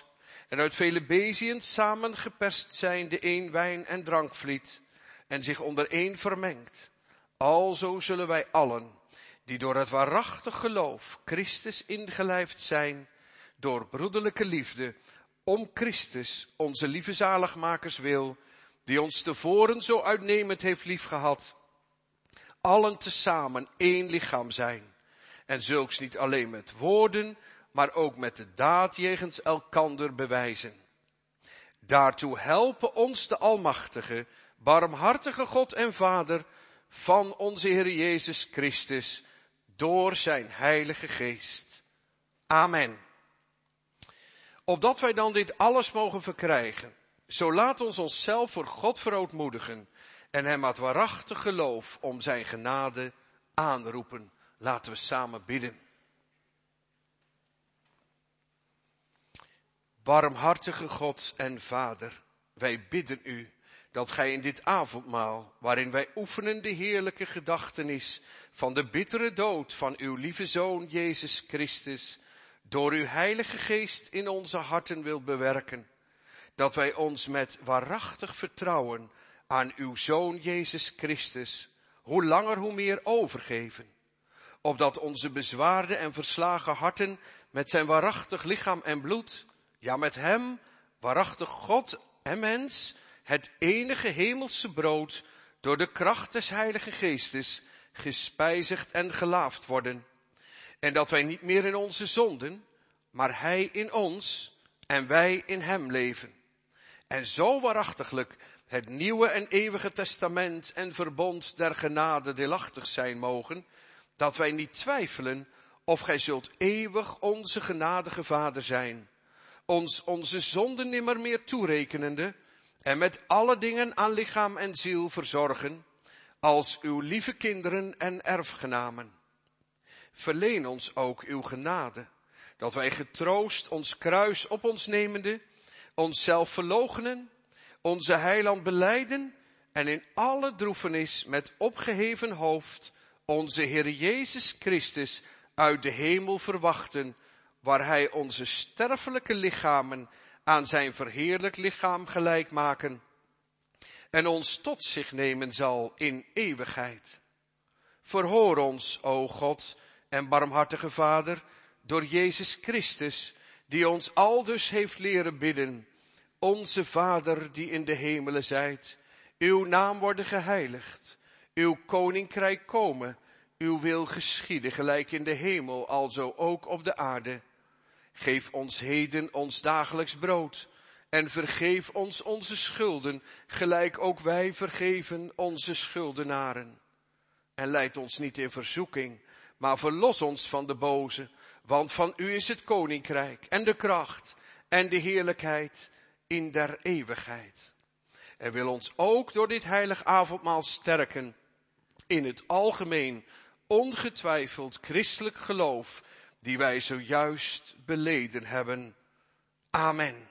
Speaker 1: en uit vele beziën samengeperst zijn de één wijn- en drankvliet, en zich onder één vermengt. Alzo zullen wij allen, die door het waarachtig geloof Christus ingelijfd zijn, door broederlijke liefde, om Christus, onze lieve zaligmakers wil, die ons tevoren zo uitnemend heeft liefgehad, allen tezamen één lichaam zijn, en zulks niet alleen met woorden, maar ook met de daad jegens elkander bewijzen. Daartoe helpen ons de almachtige, barmhartige God en Vader van onze Heer Jezus Christus, door zijn Heilige Geest. Amen. Opdat wij dan dit alles mogen verkrijgen, zo laat ons onszelf voor God verootmoedigen en hem uit waarachtig geloof om zijn genade aanroepen. Laten we samen bidden. Barmhartige God en Vader, wij bidden u dat gij in dit avondmaal, waarin wij oefenen de heerlijke gedachtenis van de bittere dood van uw lieve Zoon Jezus Christus, door uw Heilige Geest in onze harten wilt bewerken, dat wij ons met waarachtig vertrouwen aan uw Zoon Jezus Christus, hoe langer hoe meer overgeven, opdat onze bezwaarde en verslagen harten met zijn waarachtig lichaam en bloed, ja met hem, waarachtig God en mens, het enige hemelse brood, door de kracht des Heilige Geestes, gespijzigd en gelaafd worden. En dat wij niet meer in onze zonden, maar hij in ons en wij in hem leven. En zo waarachtiglijk het nieuwe en eeuwige testament en verbond der genade deelachtig zijn mogen, dat wij niet twijfelen of gij zult eeuwig onze genadige Vader zijn, ons onze zonden nimmer meer toerekenende en met alle dingen aan lichaam en ziel verzorgen, als uw lieve kinderen en erfgenamen. Verleen ons ook uw genade, dat wij getroost ons kruis op ons nemende, onszelf verloochenen, onze heiland belijden en in alle droefenis met opgeheven hoofd onze Heer Jezus Christus uit de hemel verwachten, waar hij onze sterfelijke lichamen aan zijn verheerlijk lichaam gelijk maken en ons tot zich nemen zal in eeuwigheid. Verhoor ons, o God en barmhartige Vader, door Jezus Christus, die ons aldus heeft leren bidden: Onze Vader die in de hemelen zijt, uw naam worden geheiligd, uw koninkrijk komen, uw wil geschieden, gelijk in de hemel, alzo ook op de aarde. Geef ons heden ons dagelijks brood en vergeef ons onze schulden, gelijk ook wij vergeven onze schuldenaren. En leid ons niet in verzoeking, maar verlos ons van de boze, want van u is het koninkrijk en de kracht en de heerlijkheid in der eeuwigheid. En wil ons ook door dit heilig avondmaal sterken in het algemeen ongetwijfeld christelijk geloof, die wij zojuist beleden hebben. Amen.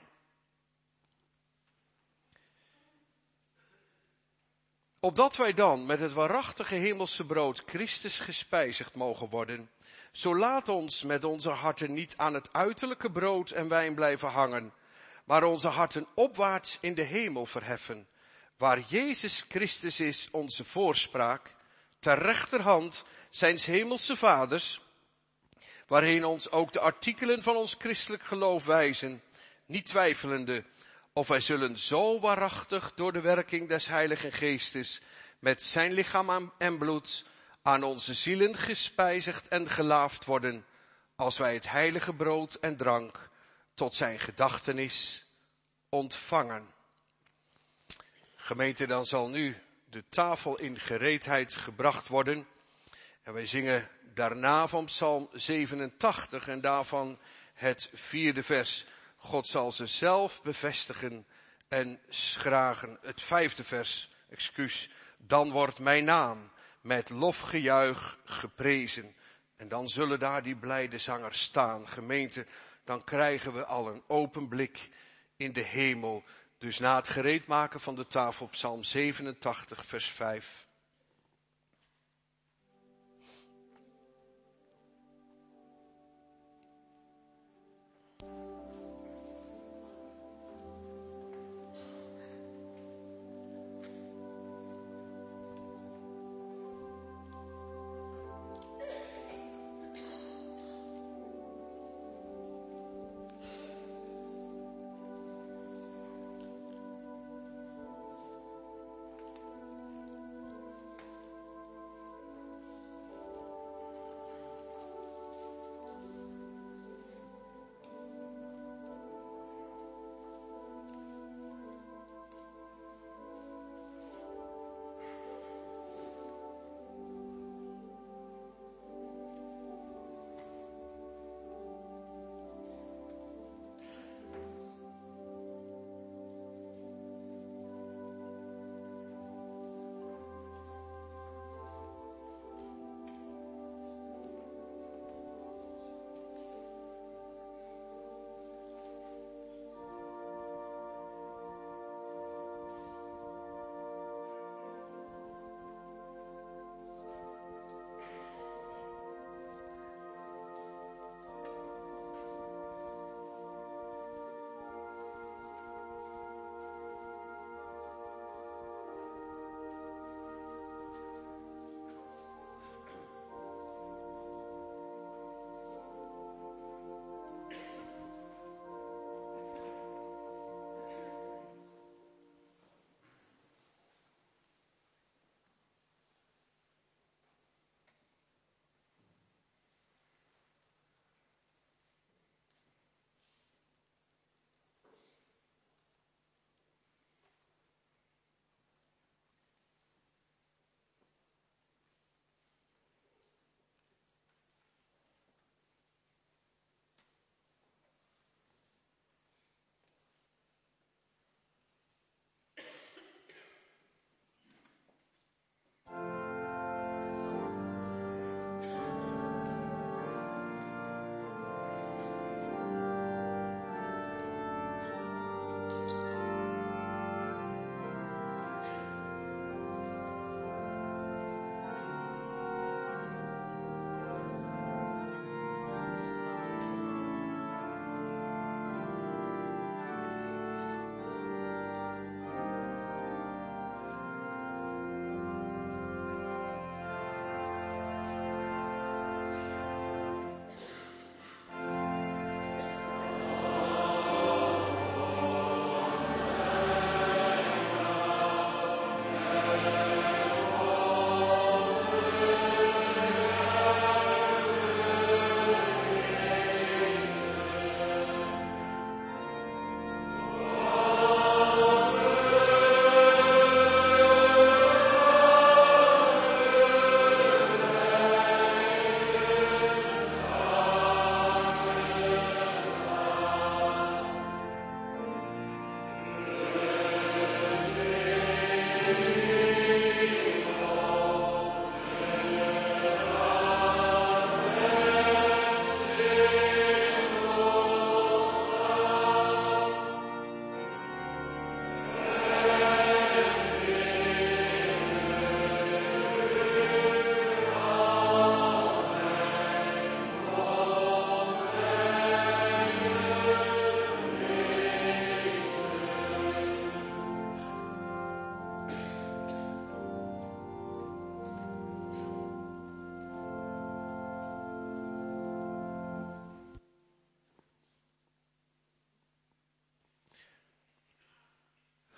Speaker 1: Opdat wij dan met het waarachtige hemelse brood Christus gespijzigd mogen worden, zo laat ons met onze harten niet aan het uiterlijke brood en wijn blijven hangen, maar onze harten opwaarts in de hemel verheffen, waar Jezus Christus is onze voorspraak, ter rechterhand zijns hemelse vaders, waarheen ons ook de artikelen van ons christelijk geloof wijzen, niet twijfelende of wij zullen zo waarachtig door de werking des Heiligen Geestes met zijn lichaam en bloed aan onze zielen gespijzigd en gelaafd worden, als wij het heilige brood en drank tot zijn gedachtenis ontvangen. Gemeente, dan zal nu de tafel in gereedheid gebracht worden. En wij zingen daarna van Psalm 87 en daarvan het 4e vers. God zal ze zelf bevestigen en schragen. Het 5e vers, Dan wordt mijn naam met lofgejuich geprezen. En dan zullen daar die blijde zangers staan. Gemeente, dan krijgen we al een open blik in de hemel. Dus na het gereedmaken van de tafel, Psalm 87 vers 5.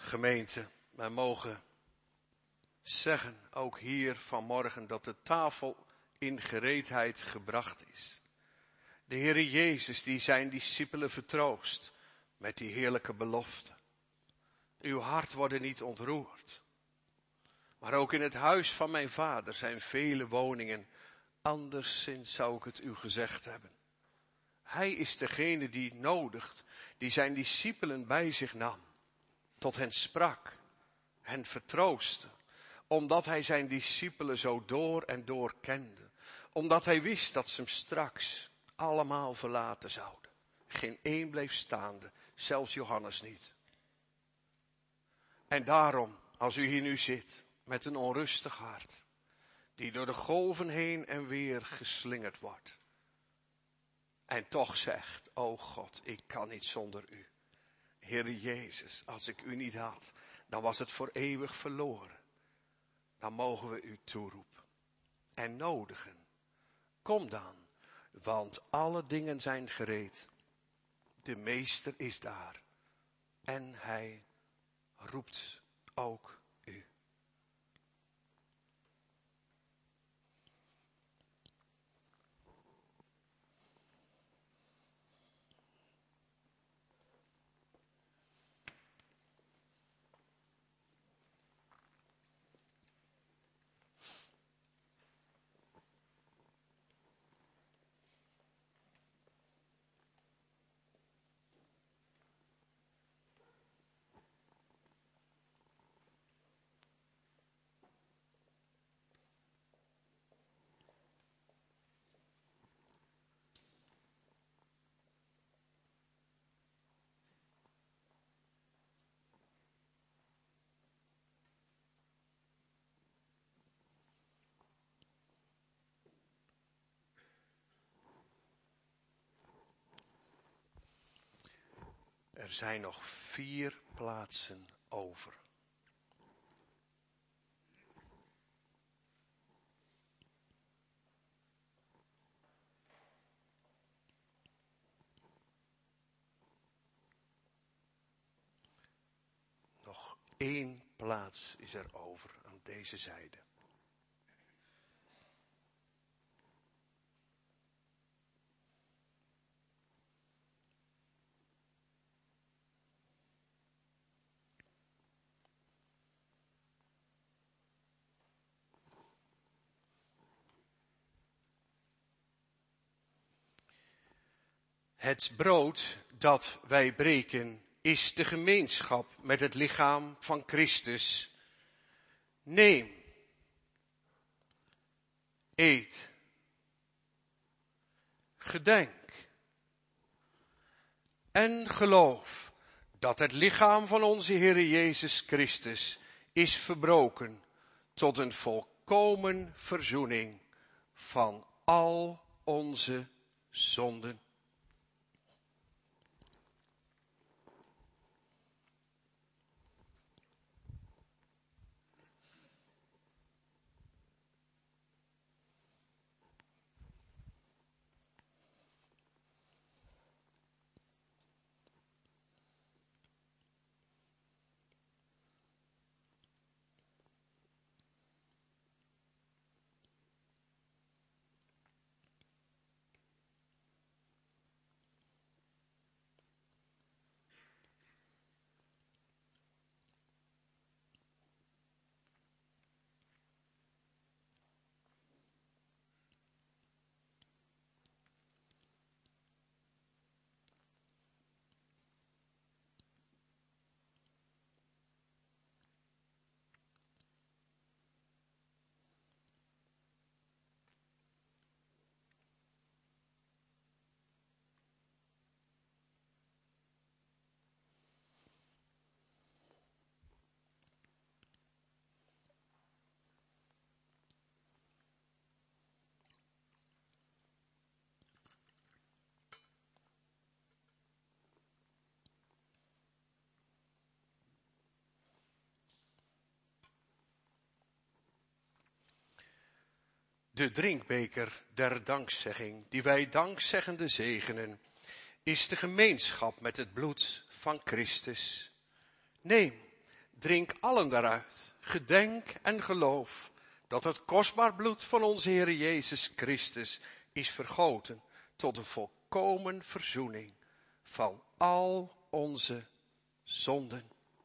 Speaker 1: Gemeente, wij mogen zeggen, ook hier vanmorgen, dat de tafel in gereedheid gebracht is. De Heere Jezus die zijn discipelen vertroost met die heerlijke belofte. Uw hart wordt niet ontroerd. Maar ook in het huis van mijn Vader zijn vele woningen, anderszins zou ik het u gezegd hebben. Hij is degene die nodigt, die zijn discipelen bij zich nam, tot hen sprak, hen vertroostte, omdat hij zijn discipelen zo door en door kende, omdat hij wist dat ze hem straks allemaal verlaten zouden. Geen één bleef staande, zelfs Johannes niet. En daarom, als u hier nu zit, met een onrustig hart, die door de golven heen en weer geslingerd wordt, en toch zegt, o God, ik kan niet zonder u. Heere Jezus, als ik u niet had, dan was het voor eeuwig verloren. Dan mogen we u toeroepen en nodigen. Kom dan, want alle dingen zijn gereed. De Meester is daar en hij roept ook u. Er zijn nog 4 plaatsen over. Nog 1 plaats is er over aan deze zijde. Het brood dat wij breken is de gemeenschap met het lichaam van Christus. Neem, eet, gedenk en geloof dat het lichaam van onze Heere Jezus Christus is verbroken tot een volkomen verzoening van al onze zonden. De drinkbeker der dankzegging, die wij dankzeggende zegenen, is de gemeenschap met het bloed van Christus. Neem, Drink allen daaruit, gedenk en geloof dat het kostbaar bloed van onze Heer Jezus Christus is vergoten tot een volkomen verzoening van al onze zonden.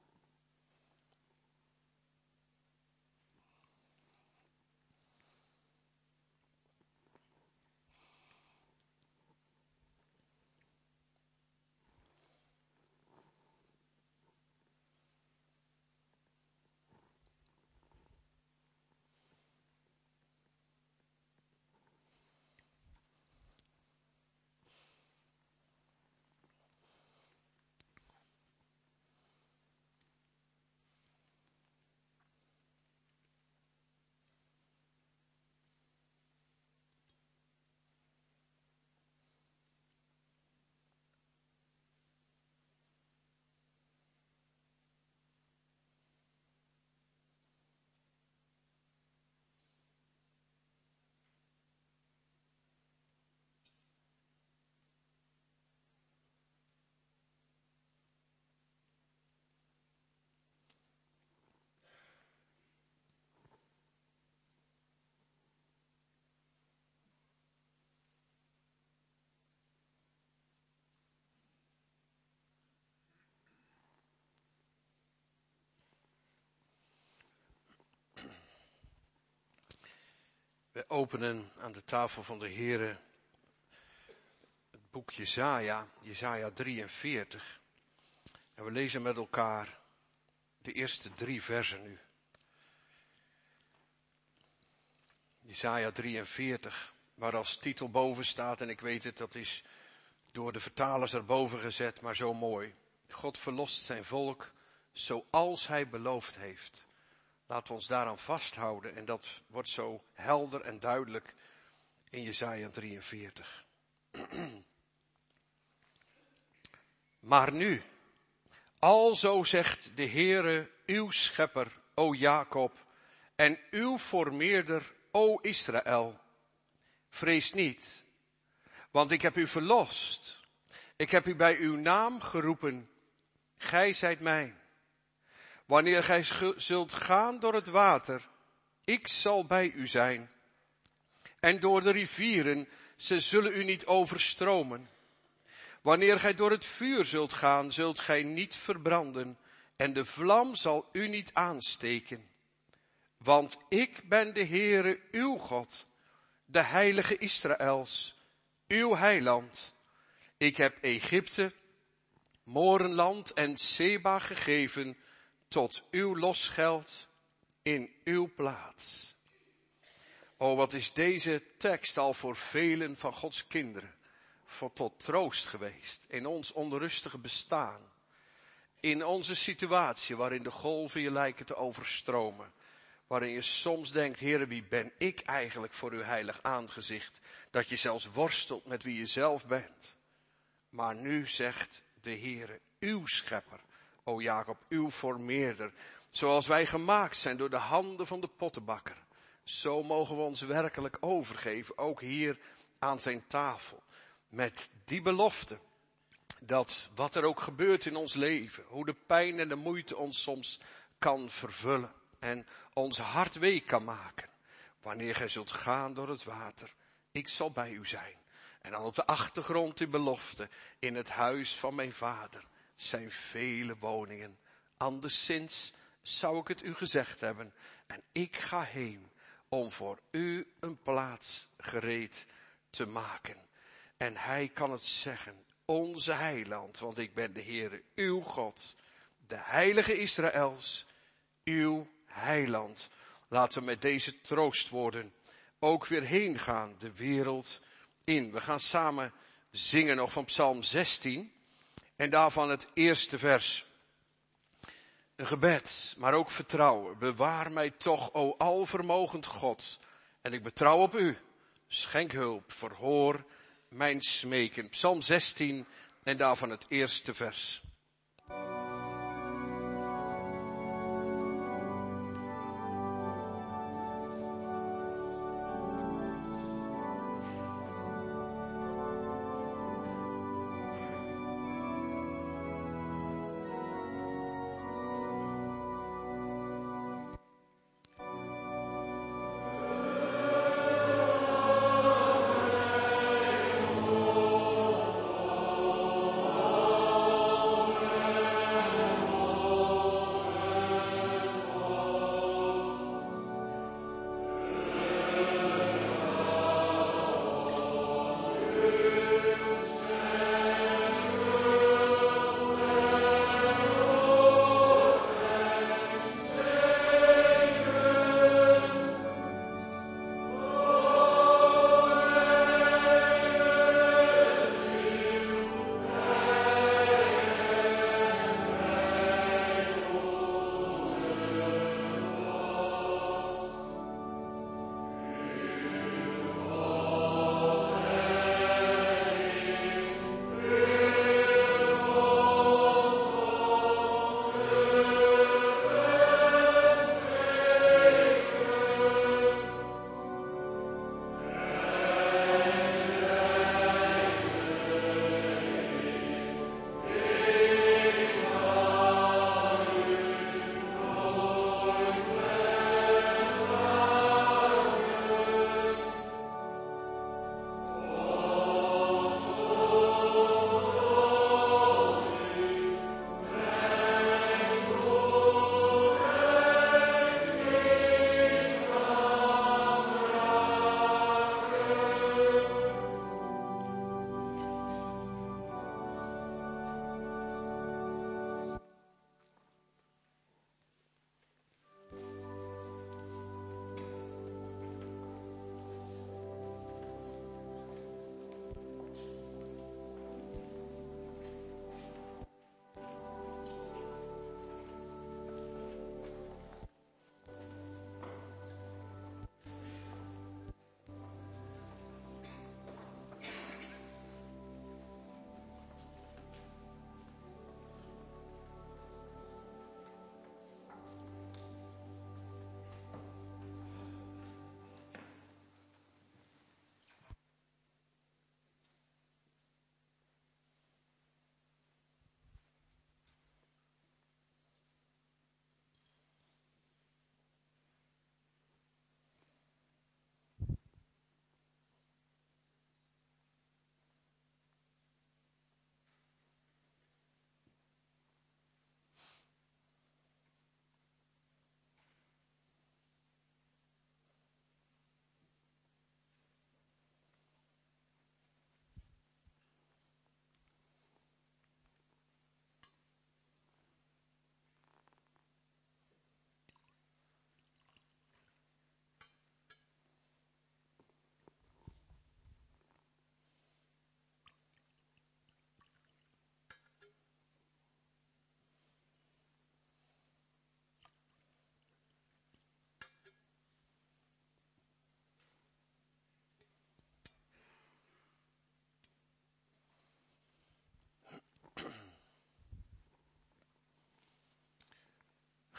Speaker 1: We openen aan de tafel van de Heere het boek Jesaja 43. En we lezen met elkaar de eerste 3 versen nu. Jesaja 43, waar als titel boven staat, en ik weet het, dat is door de vertalers erboven gezet, maar zo mooi. God verlost zijn volk zoals hij beloofd heeft. Laten we ons daaraan vasthouden en dat wordt zo helder en duidelijk in Jesaja 43. Maar nu, alzo zegt de Heere, uw schepper, o Jacob, en uw formeerder, o Israël. Vrees niet, want ik heb u verlost. Ik heb u bij uw naam geroepen. Gij zijt mijn. Wanneer gij zult gaan door het water, ik zal bij u zijn. En door de rivieren, ze zullen u niet overstromen. Wanneer gij door het vuur zult gaan, zult gij niet verbranden. En de vlam zal u niet aansteken. Want ik ben de Heere, uw God, de heilige Israëls, uw heiland. Ik heb Egypte, Morenland en Seba gegeven tot uw losgeld in uw plaats. O, wat is deze tekst al voor velen van Gods kinderen tot troost geweest in ons onrustige bestaan. In onze situatie waarin de golven je lijken te overstromen. Waarin je soms denkt, Heere, wie ben ik eigenlijk voor uw heilig aangezicht? Dat je zelfs worstelt met wie je zelf bent. Maar nu zegt de Heere, uw schepper, o Jacob, uw formeerder. Zoals wij gemaakt zijn door de handen van de pottenbakker. Zo mogen we ons werkelijk overgeven, ook hier aan zijn tafel. Met die belofte, dat wat er ook gebeurt in ons leven, hoe de pijn en de moeite ons soms kan vervullen. En ons hart week kan maken. Wanneer gij zult gaan door het water, ik zal bij u zijn. En dan op de achtergrond die belofte, in het huis van mijn vader zijn vele woningen. Anderszins zou ik het u gezegd hebben. En ik ga heen om voor u een plaats gereed te maken. En hij kan het zeggen, onze heiland, want ik ben de Heere, uw God, de heilige Israëls, uw heiland. Laten we met deze troostwoorden ook weer heen gaan, de wereld in. We gaan samen zingen nog van Psalm 16 en daarvan het eerste vers. Een gebed, maar ook vertrouwen. Bewaar mij toch, o alvermogend God. En ik betrouw op u. Schenk hulp, verhoor mijn smeken. Psalm 16 en daarvan het eerste vers.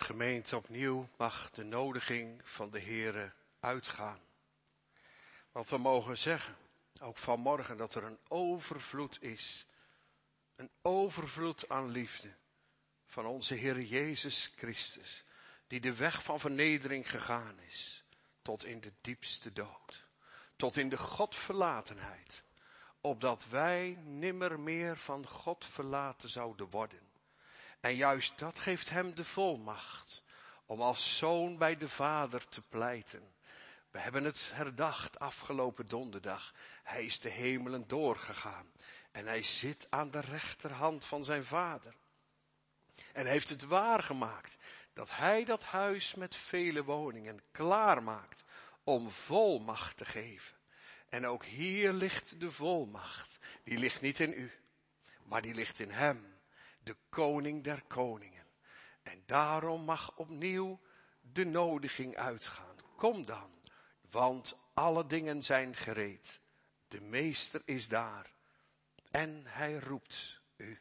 Speaker 1: Gemeente, opnieuw mag de nodiging van de Heere uitgaan. Want we mogen zeggen, ook vanmorgen, dat er een overvloed is. Een overvloed aan liefde van onze Heer Jezus Christus. Die de weg van vernedering gegaan is. Tot in de diepste dood. Tot in de Godverlatenheid. Opdat wij nimmer meer van God verlaten zouden worden. En juist dat geeft hem de volmacht. Om als zoon bij de Vader te pleiten. We hebben het herdacht afgelopen donderdag. Hij is de hemelen doorgegaan. En hij zit aan de rechterhand van zijn Vader. En heeft het waargemaakt dat hij dat huis met vele woningen klaarmaakt om volmacht te geven. En ook hier ligt de volmacht. Die ligt niet in u, maar die ligt in hem, de koning der koningen. En daarom mag opnieuw de nodiging uitgaan. Kom dan, want alle dingen zijn gereed. De meester is daar en hij roept u.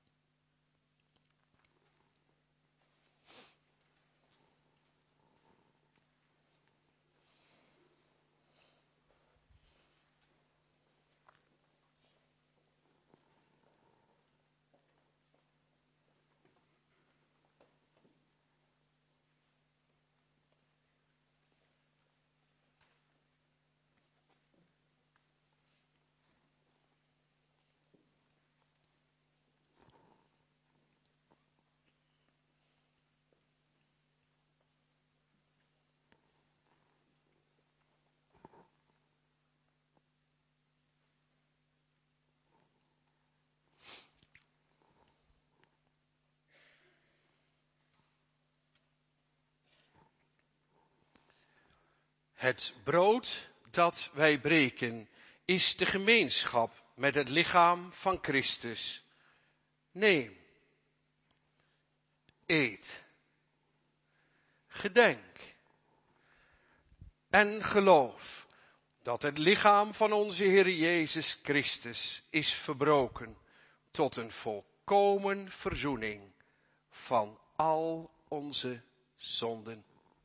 Speaker 1: Het brood dat wij breken is de gemeenschap met het lichaam van Christus. Neem, eet, gedenk en geloof dat het lichaam van onze Heer Jezus Christus is verbroken tot een volkomen verzoening van al onze zonden.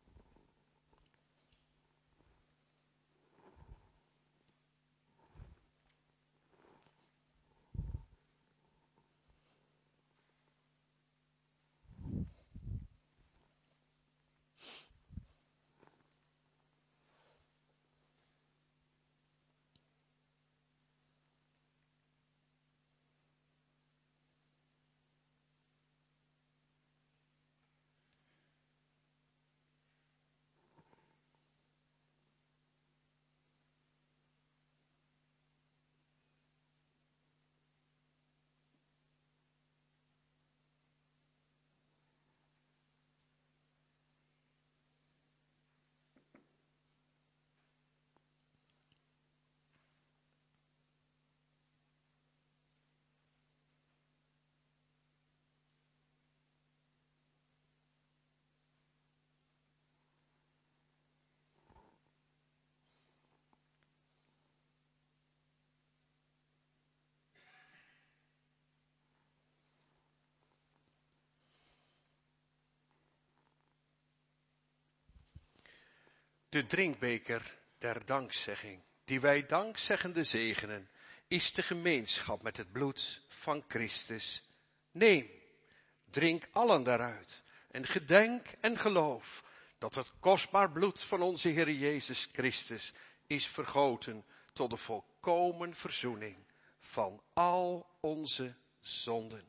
Speaker 1: De drinkbeker der dankzegging, die wij dankzeggende zegenen, is de gemeenschap met het bloed van Christus. Neem, drink allen daaruit en gedenk en geloof dat het kostbaar bloed van onze Heer Jezus Christus is vergoten tot de volkomen verzoening van al onze zonden.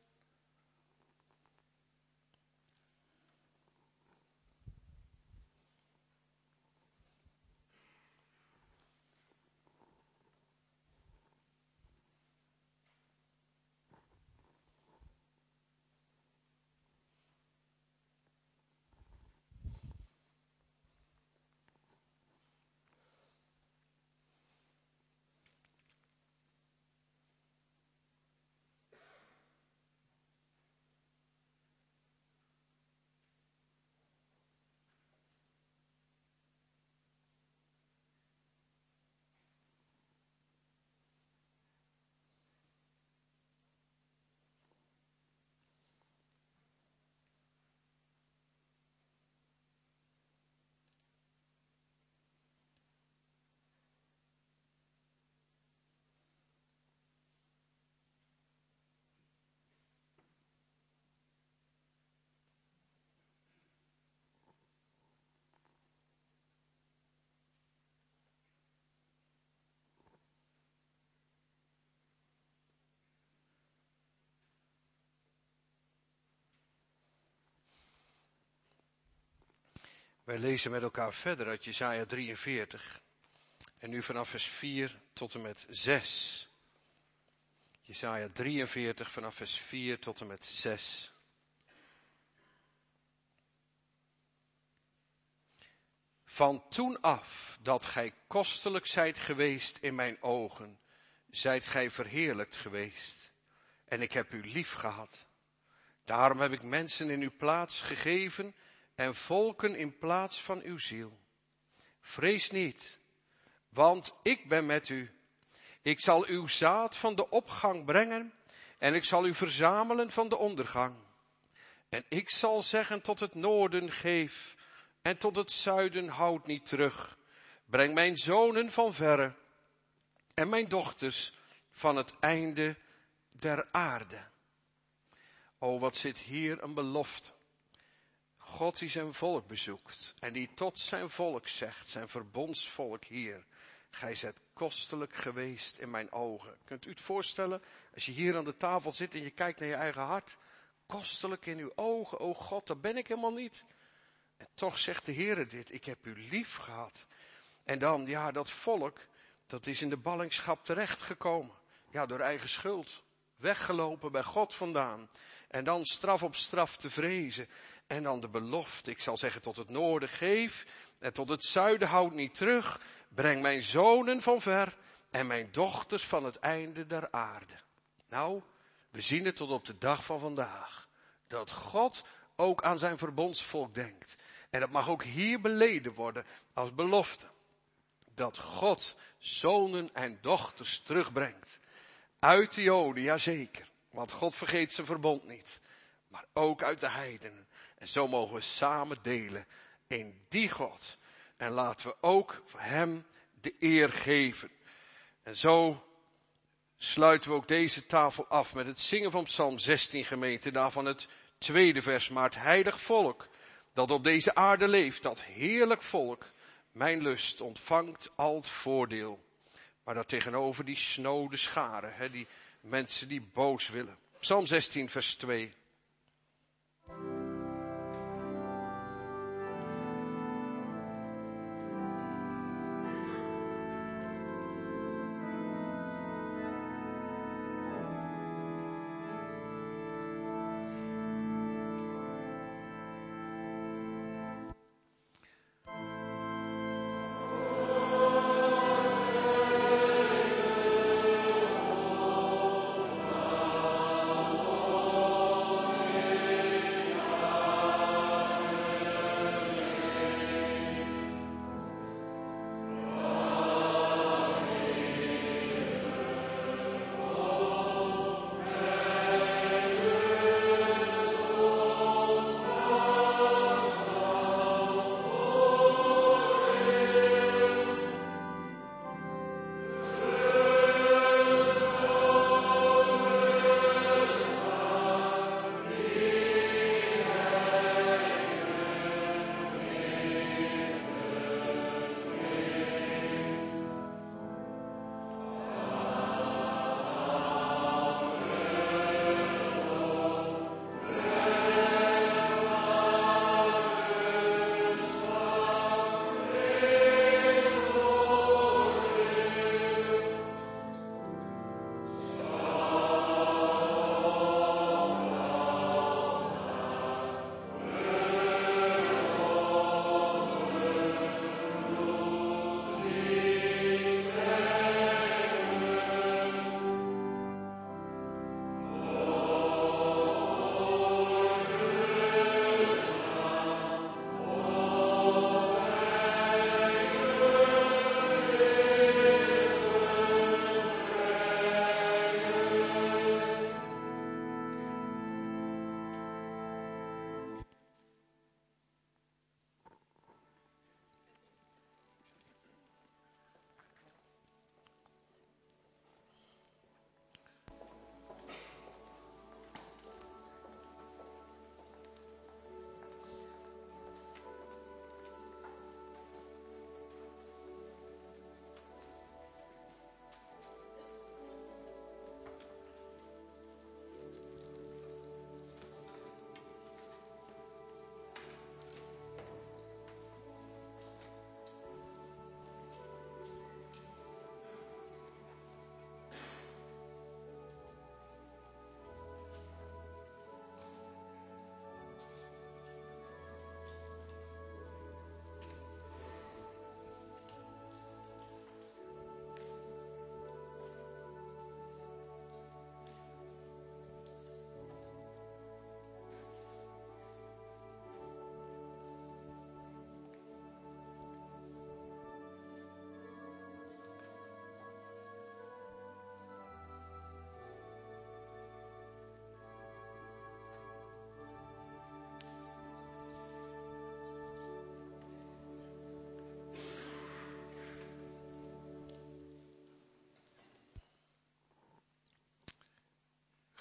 Speaker 1: Wij lezen met elkaar verder uit Jesaja 43. En nu vanaf vers 4 tot en met 6. Jesaja 43 vanaf vers 4 tot en met 6. Van toen af dat gij kostelijk zijt geweest in mijn ogen, zijt gij verheerlijkt geweest. En ik heb u lief gehad. Daarom heb ik mensen in uw plaats gegeven en volken in plaats van uw ziel. Vrees niet, want ik ben met u. Ik zal uw zaad van de opgang brengen en ik zal u verzamelen van de ondergang. En ik zal zeggen tot het noorden geef en tot het zuiden houd niet terug. Breng mijn zonen van verre en mijn dochters van het einde der aarde. O, wat zit hier een belofte. God die zijn volk bezoekt en die tot zijn volk zegt, zijn verbondsvolk hier. Gij zijt kostelijk geweest in mijn ogen. Kunt u het voorstellen, als je hier aan de tafel zit en je kijkt naar je eigen hart. Kostelijk in uw ogen, o God, dat ben ik helemaal niet. En toch zegt de Heere dit, ik heb u lief gehad. En dan, ja, dat volk, dat is in de ballingschap terechtgekomen. Ja, door eigen schuld. Weggelopen bij God vandaan. En dan straf op straf te vrezen. En dan de belofte, ik zal zeggen tot het noorden geef. En tot het zuiden houd niet terug. Breng mijn zonen van ver. En mijn dochters van het einde der aarde. Nou, we zien het tot op de dag van vandaag. Dat God ook aan zijn verbondsvolk denkt. En dat mag ook hier beleden worden als belofte. Dat God zonen en dochters terugbrengt. Uit de Joden, jazeker. Want God vergeet zijn verbond niet. Maar ook uit de heidenen. En zo mogen we samen delen in die God. En laten we ook hem de eer geven. En zo sluiten we ook deze tafel af met het zingen van Psalm 16, gemeente. Daarvan het tweede vers. Maar het heilig volk dat op deze aarde leeft, dat heerlijk volk, mijn lust ontvangt al het voordeel. Maar dat tegenover die snode scharen, die mensen die boos willen. Psalm 16 vers 2.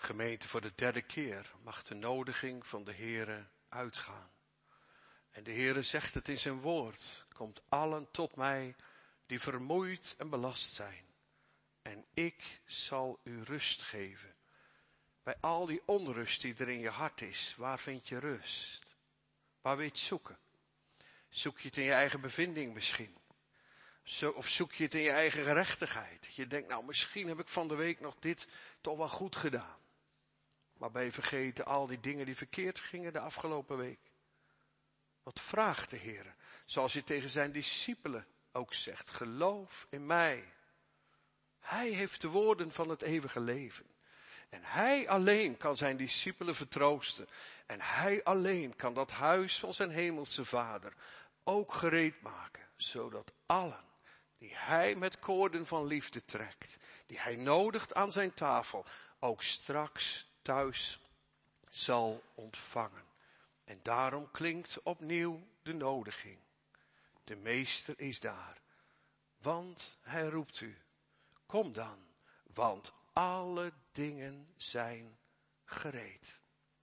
Speaker 1: Gemeente, voor de derde keer mag de nodiging van de Heere uitgaan. En de Heere zegt het in zijn woord. Komt allen tot mij die vermoeid en belast zijn. En ik zal u rust geven. Bij al die onrust die er in je hart is, waar vind je rust? Waar wil je het zoeken? Zoek je het in je eigen bevinding misschien? Of zoek je het in je eigen gerechtigheid? Je denkt, nou misschien heb ik van de week nog dit toch wel goed gedaan. Maar ben je vergeten al die dingen die verkeerd gingen de afgelopen week? Wat vraagt de Heer? Zoals hij tegen zijn discipelen ook zegt. Geloof in mij. Hij heeft de woorden van het eeuwige leven. En hij alleen kan zijn discipelen vertroosten. En hij alleen kan dat huis van zijn hemelse Vader ook gereed maken. Zodat allen die hij met koorden van liefde trekt, die hij nodigt aan zijn tafel, ook straks thuis zal ontvangen. En daarom klinkt opnieuw de nodiging. De meester is daar, want hij roept u. Kom dan, want alle dingen zijn gereed.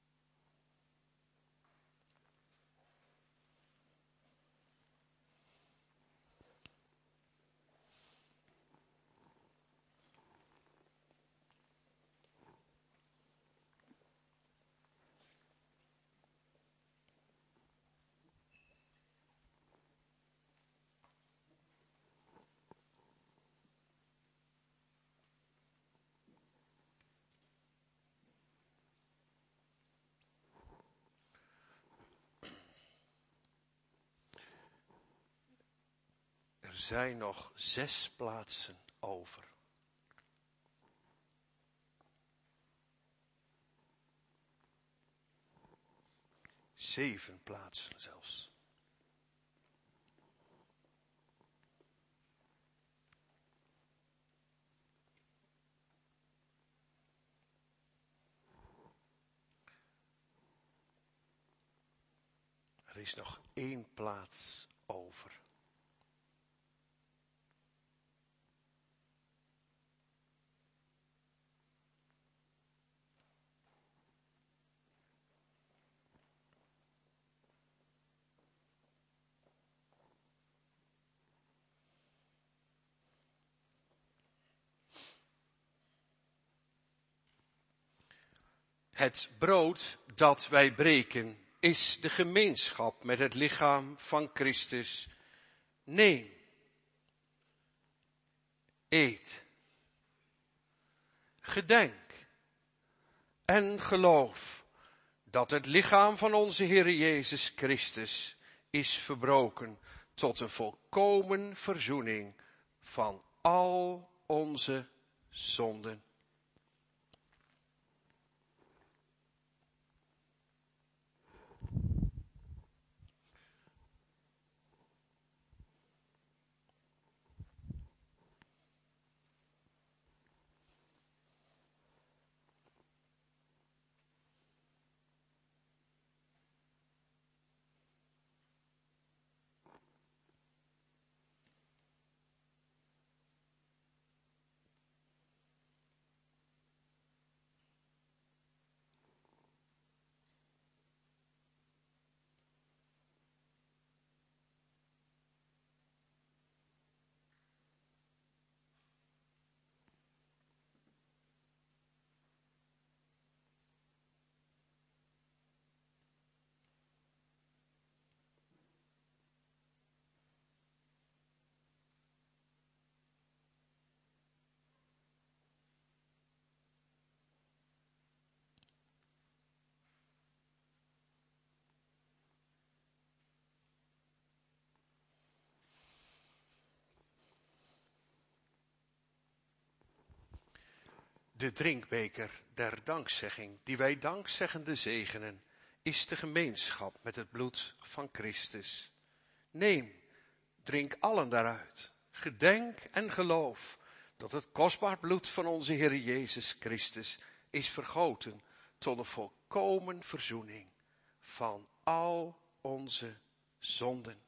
Speaker 1: Er zijn nog 6 plaatsen over. 7 plaatsen zelfs. Er is nog 1 plaats over. Het brood dat wij breken is de gemeenschap met het lichaam van Christus. Neem, eet, gedenk en geloof dat het lichaam van onze Heere Jezus Christus is verbroken tot een volkomen verzoening van al onze zonden. De drinkbeker der dankzegging, die wij dankzeggende zegenen, is de gemeenschap met het bloed van Christus. Neem, drink allen daaruit. Gedenk en geloof dat het kostbaar bloed van onze Heer Jezus Christus is vergoten tot een volkomen verzoening van al onze zonden.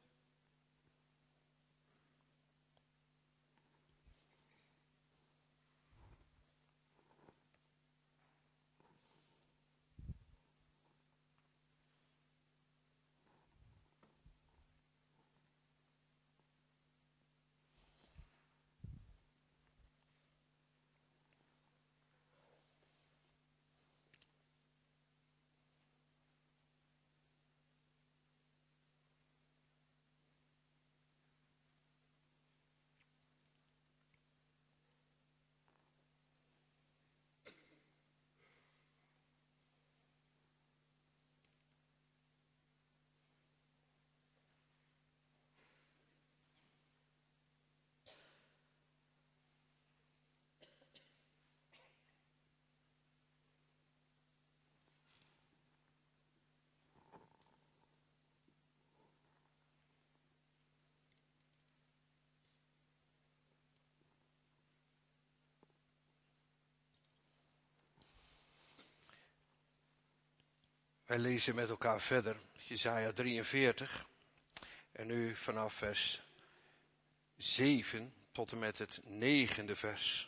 Speaker 1: Wij lezen met elkaar verder, Jesaja 43. En nu vanaf vers 7 tot en met het 9e vers.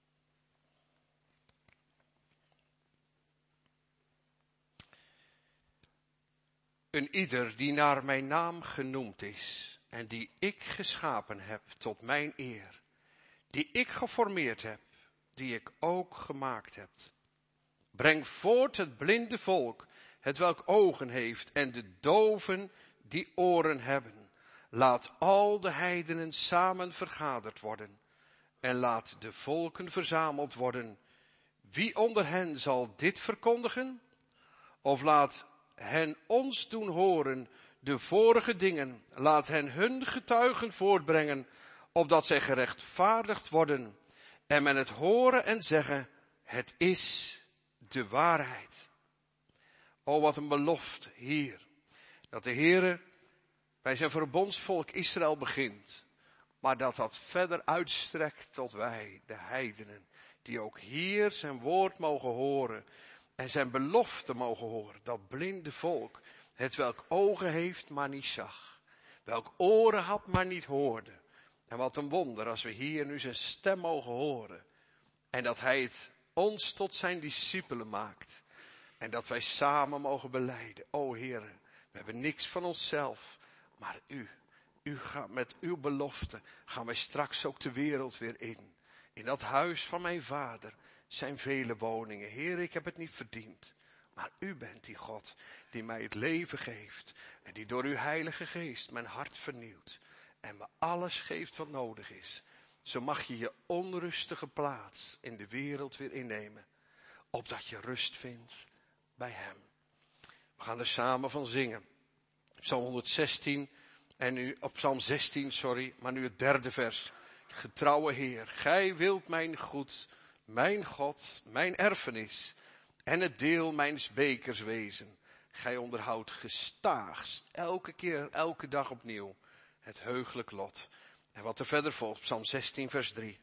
Speaker 1: Een ieder die naar mijn naam genoemd is en die ik geschapen heb tot mijn eer, die ik geformeerd heb, die ik ook gemaakt heb. Breng voort het blinde volk, het welk ogen heeft, en de doven die oren hebben. Laat al de heidenen samen vergaderd worden, en laat de volken verzameld worden. Wie onder hen zal dit verkondigen? Of laat hen ons doen horen de vorige dingen. Laat hen hun getuigen voortbrengen, opdat zij gerechtvaardigd worden. En men het horen en zeggen, het is de waarheid. O, wat een belofte hier. Dat de Heere bij zijn verbondsvolk Israël begint. Maar dat dat verder uitstrekt tot wij, de heidenen. Die ook hier zijn woord mogen horen. En zijn belofte mogen horen. Dat blinde volk. Het welk ogen heeft, maar niet zag. Welk oren had, maar niet hoorde. En wat een wonder als we hier nu zijn stem mogen horen. En dat hij het ons tot zijn discipelen maakt. En dat wij samen mogen belijden. O Heere, we hebben niks van onszelf. Maar u gaat met uw belofte. Gaan wij straks ook de wereld weer in. In dat huis van mijn vader zijn vele woningen. Heer, ik heb het niet verdiend. Maar u bent die God die mij het leven geeft. En die door uw heilige geest mijn hart vernieuwt. En me alles geeft wat nodig is. Zo mag je je onrustige plaats in de wereld weer innemen. Opdat je rust vindt bij hem. We gaan er samen van zingen. Psalm 116 en nu op Psalm 16, maar nu het 3e vers. Getrouwe Heer, gij wilt mijn goed, mijn God, mijn erfenis en het deel mijns bekers wezen. Gij onderhoudt gestaagst, elke keer, elke dag opnieuw, het heugelijk lot. En wat er verder volgt, Psalm 16 vers 3.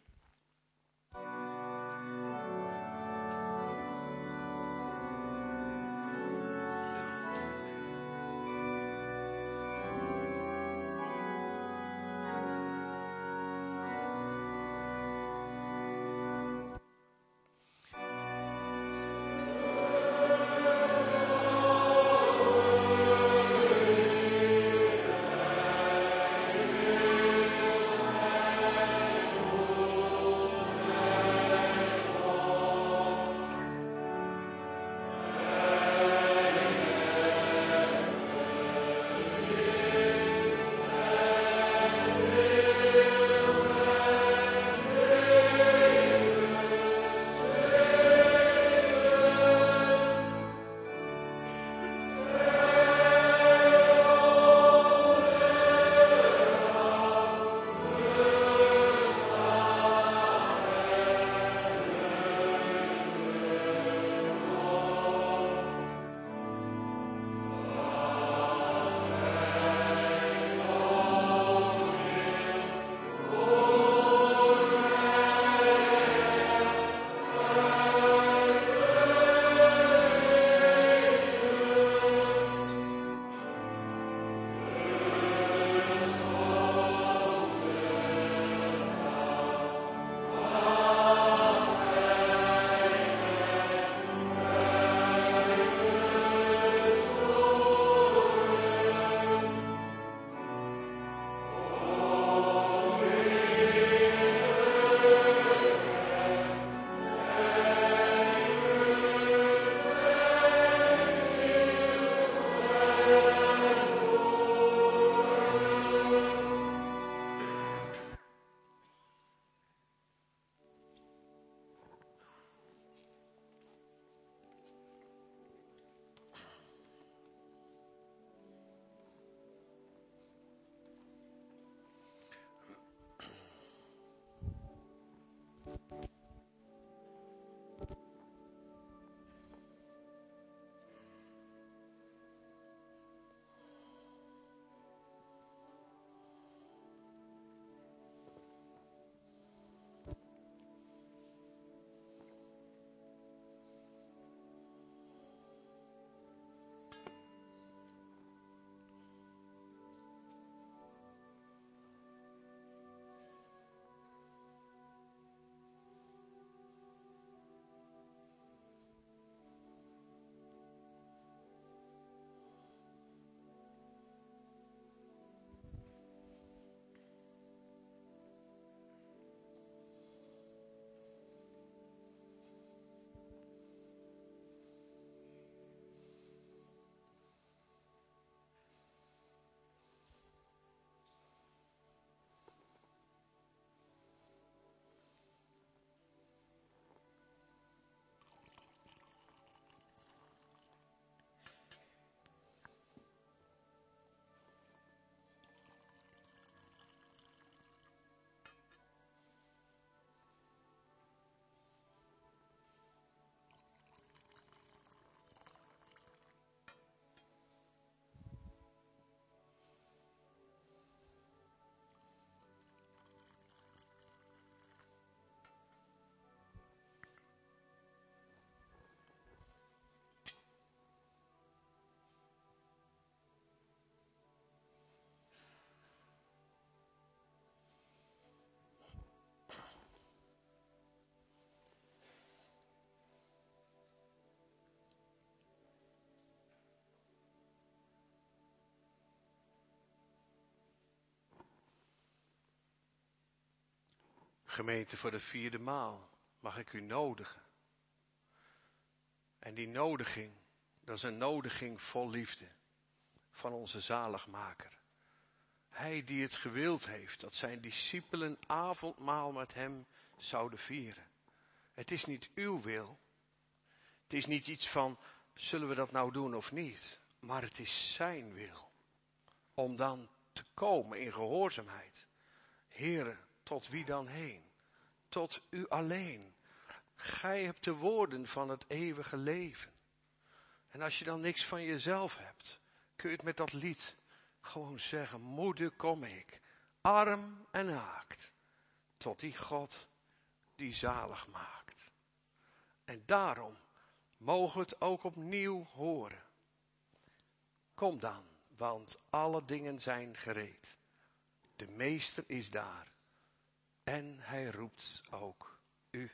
Speaker 1: Gemeente, voor de 4e maal mag ik u nodigen. En die nodiging, dat is een nodiging vol liefde van onze zaligmaker. Hij die het gewild heeft dat zijn discipelen avondmaal met hem zouden vieren. Het is niet uw wil. Het is niet iets van, zullen we dat nou doen of niet? Maar het is zijn wil. Om dan te komen in gehoorzaamheid. Heere, tot wie dan heen? Tot u alleen. Gij hebt de woorden van het eeuwige leven. En als je dan niks van jezelf hebt, kun je het met dat lied gewoon zeggen. Moeder, kom ik, arm en naakt, tot die God die zalig maakt. En daarom mogen we het ook opnieuw horen. Kom dan, want alle dingen zijn gereed. De meester is daar. En hij roept ook u.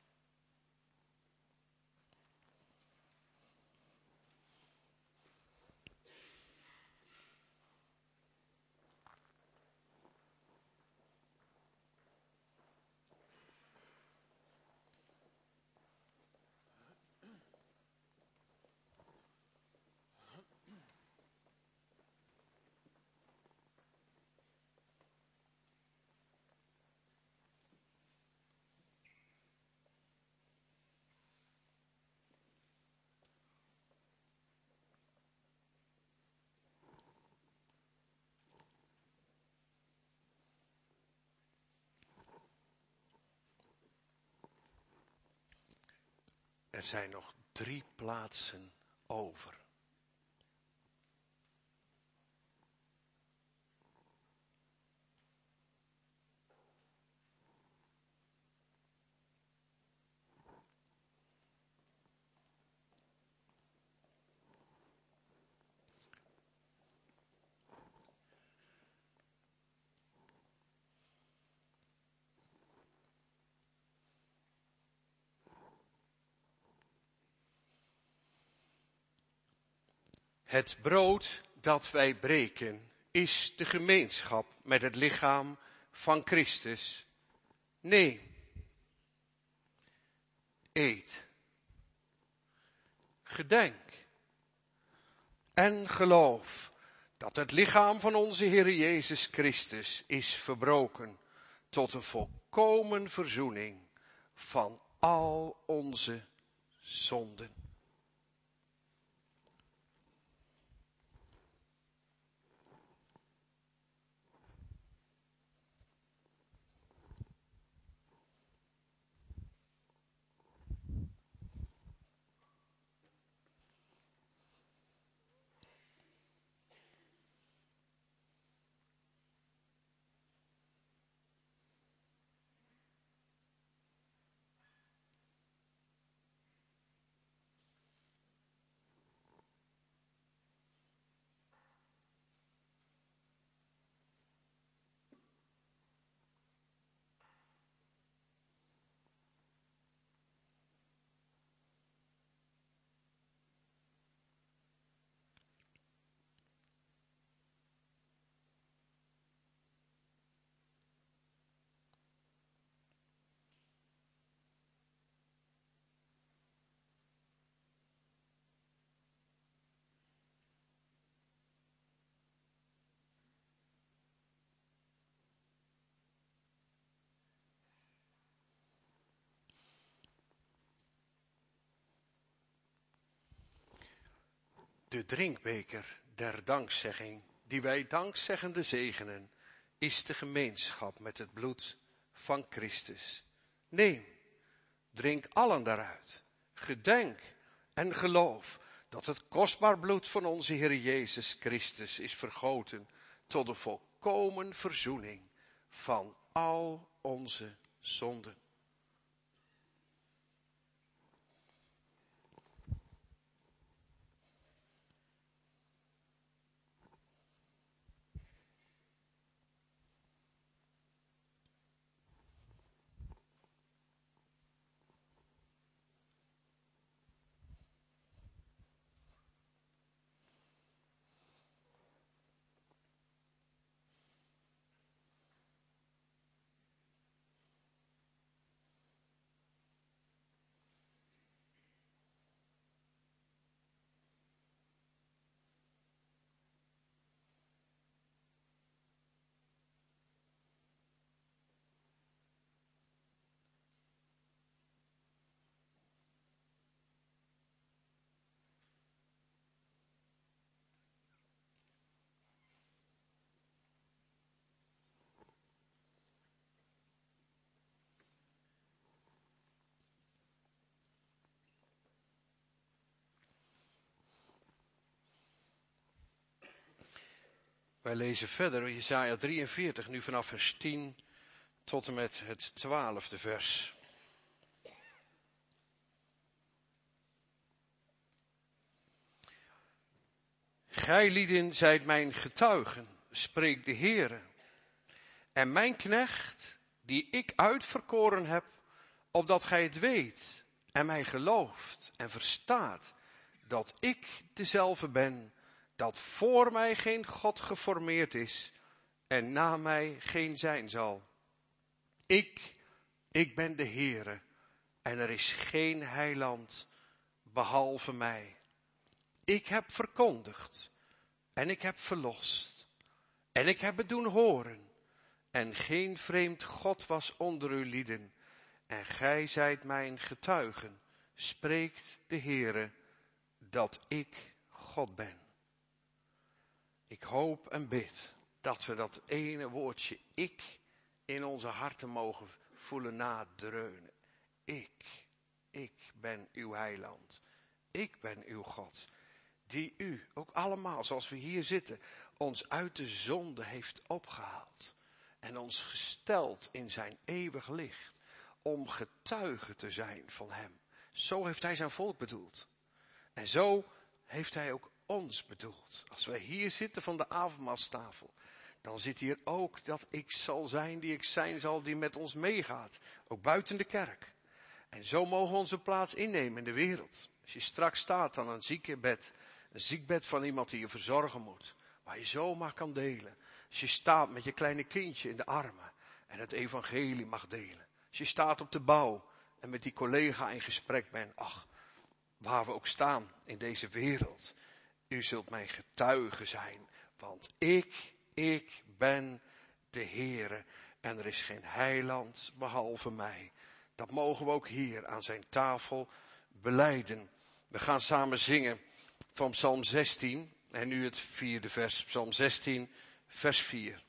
Speaker 1: Er zijn nog 3 plaatsen over. Het brood dat wij breken is de gemeenschap met het lichaam van Christus. Nee, eet, gedenk en geloof dat het lichaam van onze Heer Jezus Christus is verbroken tot een volkomen verzoening van al onze zonden. De drinkbeker der dankzegging, die wij dankzeggende zegenen, is de gemeenschap met het bloed van Christus. Neem, drink allen daaruit. Gedenk en geloof dat het kostbaar bloed van onze Heer Jezus Christus is vergoten tot de volkomen verzoening van al onze zonden. Wij lezen verder Jesaja 43, nu vanaf vers 10 tot en met het 12e vers. Gij lieden zijt mijn getuigen, spreekt de Heere. En mijn knecht, die ik uitverkoren heb, opdat gij het weet en mij gelooft en verstaat, dat ik dezelfde ben, dat voor mij geen God geformeerd is en na mij geen zijn zal. Ik ben de Heere en er is geen heiland behalve mij. Ik heb verkondigd en ik heb verlost en ik heb het doen horen en geen vreemd God was onder uw lieden en gij zijt mijn getuigen, spreekt de Heere, dat ik God ben. Ik hoop en bid dat we dat ene woordje ik in onze harten mogen voelen nadreunen. Ik ben uw heiland. Ik ben uw God. Die u, ook allemaal zoals we hier zitten, ons uit de zonde heeft opgehaald. En ons gesteld in zijn eeuwig licht. Om getuige te zijn van hem. Zo heeft hij zijn volk bedoeld. En zo heeft hij ook ons bedoeld. Als wij hier zitten van de avondmaalstafel, dan zit hier ook dat ik zal zijn die ik zijn zal, die met ons meegaat. Ook buiten de kerk. En zo mogen we onze plaats innemen in de wereld. Als je straks staat aan een ziekbed van iemand die je verzorgen moet, waar je zomaar kan delen. Als je staat met je kleine kindje in de armen en het evangelie mag delen. Als je staat op de bouw en met die collega in gesprek bent, ach, waar we ook staan in deze wereld. U zult mijn getuige zijn, want ik ben de Heere en er is geen heiland behalve mij. Dat mogen we ook hier aan zijn tafel belijden. We gaan samen zingen van Psalm 16 en nu het 4e vers, Psalm 16, vers 4.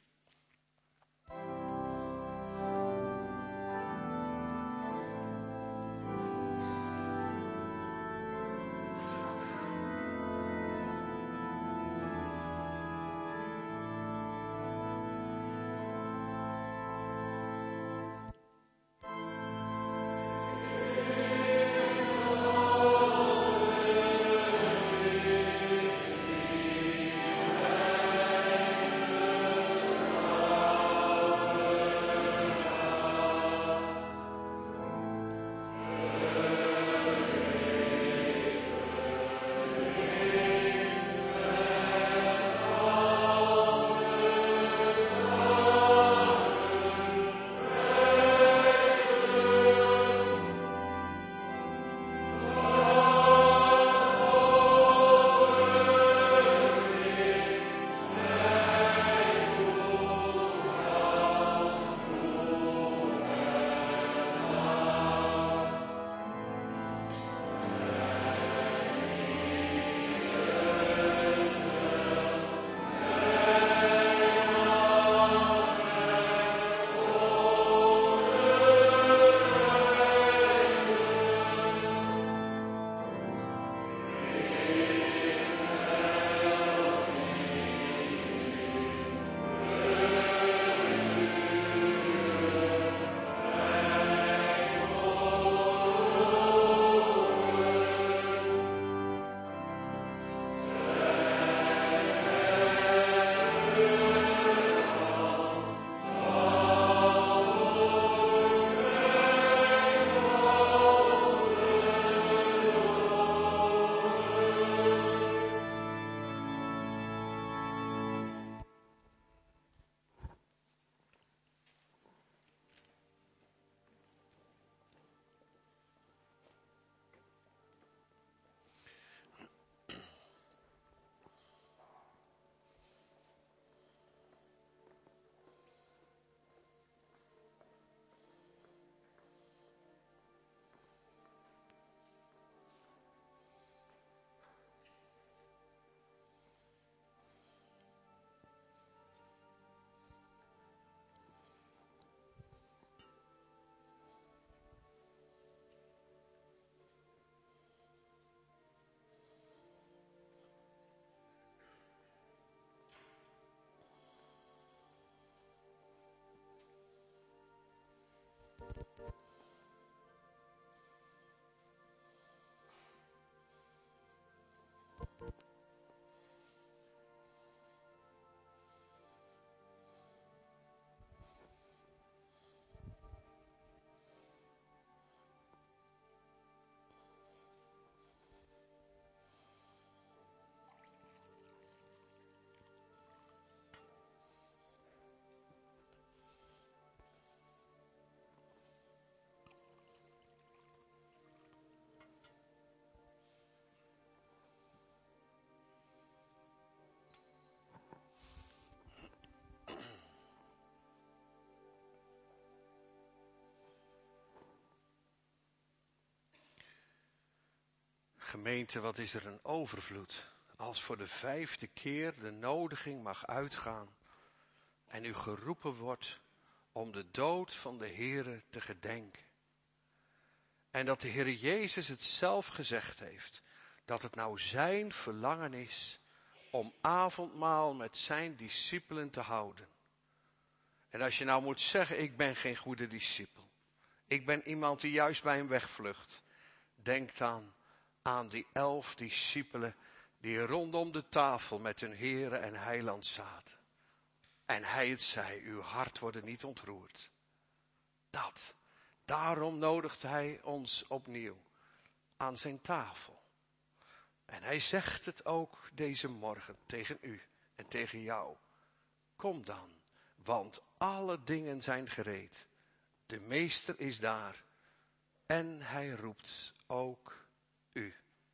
Speaker 1: Gemeente, wat is er een overvloed. Als voor de 5e keer de nodiging mag uitgaan. En u geroepen wordt om de dood van de Heere te gedenken. En dat de Heer Jezus het zelf gezegd heeft. Dat het nou zijn verlangen is om avondmaal met zijn discipelen te houden. En als je nou moet zeggen, ik ben geen goede discipel. Ik ben iemand die juist bij hem wegvlucht. Denk dan aan die 11 discipelen die rondom de tafel met hun Heere en Heiland zaten. En hij het zei, uw hart wordt niet ontroerd. Daarom nodigt hij ons opnieuw aan zijn tafel. En hij zegt het ook deze morgen tegen u en tegen jou. Kom dan, want alle dingen zijn gereed. De meester is daar en hij roept ook u.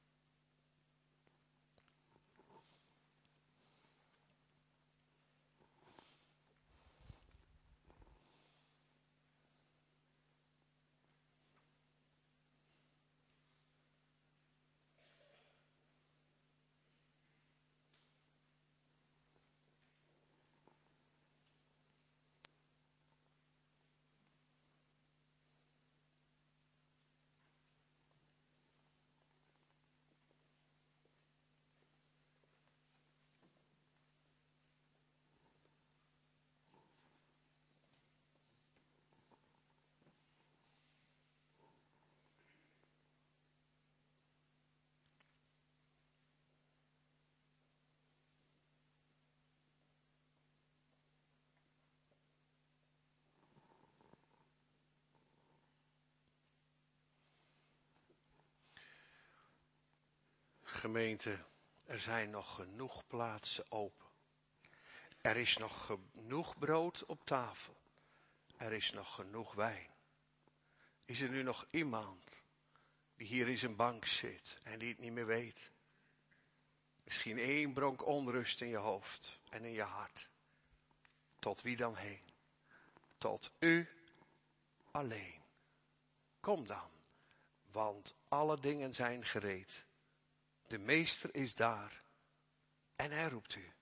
Speaker 1: Gemeente, er zijn nog genoeg plaatsen open. Er is nog genoeg brood op tafel. Er is nog genoeg wijn. Is er nu nog iemand die hier in zijn bank zit en die het niet meer weet? Misschien 1 bronk onrust in je hoofd en in je hart. Tot wie dan heen? Tot u alleen. Kom dan, want alle dingen zijn gereed. De meester is daar en hij roept u.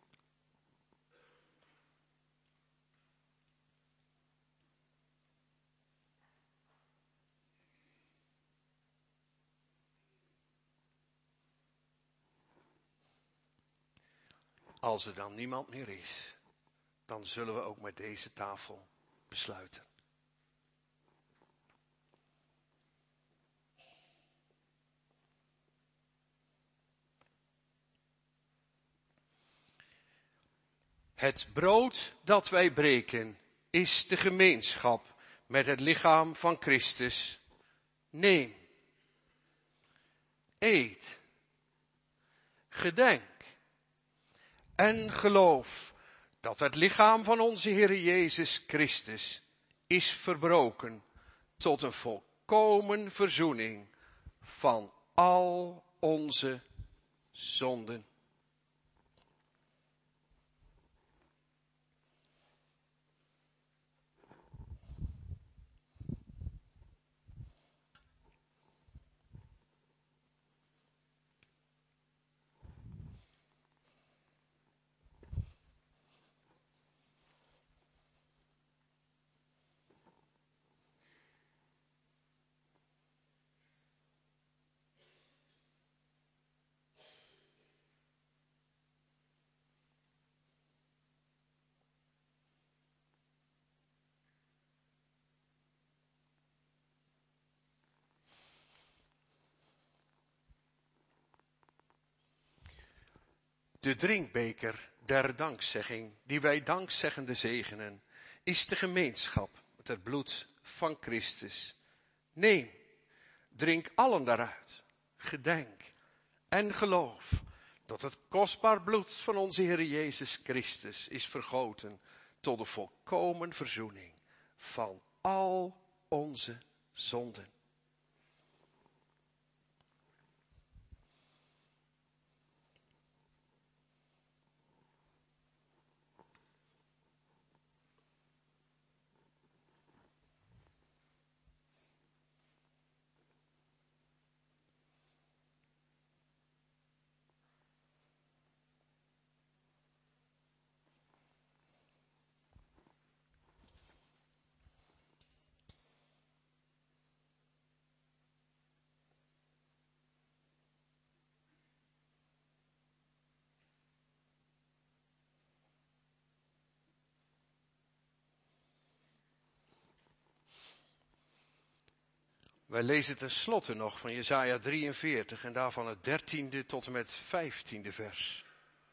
Speaker 1: Als er dan niemand meer is, dan zullen we ook met deze tafel besluiten. Het brood dat wij breken is de gemeenschap met het lichaam van Christus. Neem, eet, gedenk en geloof dat het lichaam van onze Heer Jezus Christus is verbroken tot een volkomen verzoening van al onze zonden. De drinkbeker der dankzegging, die wij dankzeggende zegenen, is de gemeenschap met het bloed van Christus. Neem, drink allen daaruit, gedenk en geloof dat het kostbaar bloed van onze Heer Jezus Christus is vergoten tot de volkomen verzoening van al onze zonden. Wij lezen tenslotte nog van Jesaja 43 en daarvan het 13e tot en met 15e vers.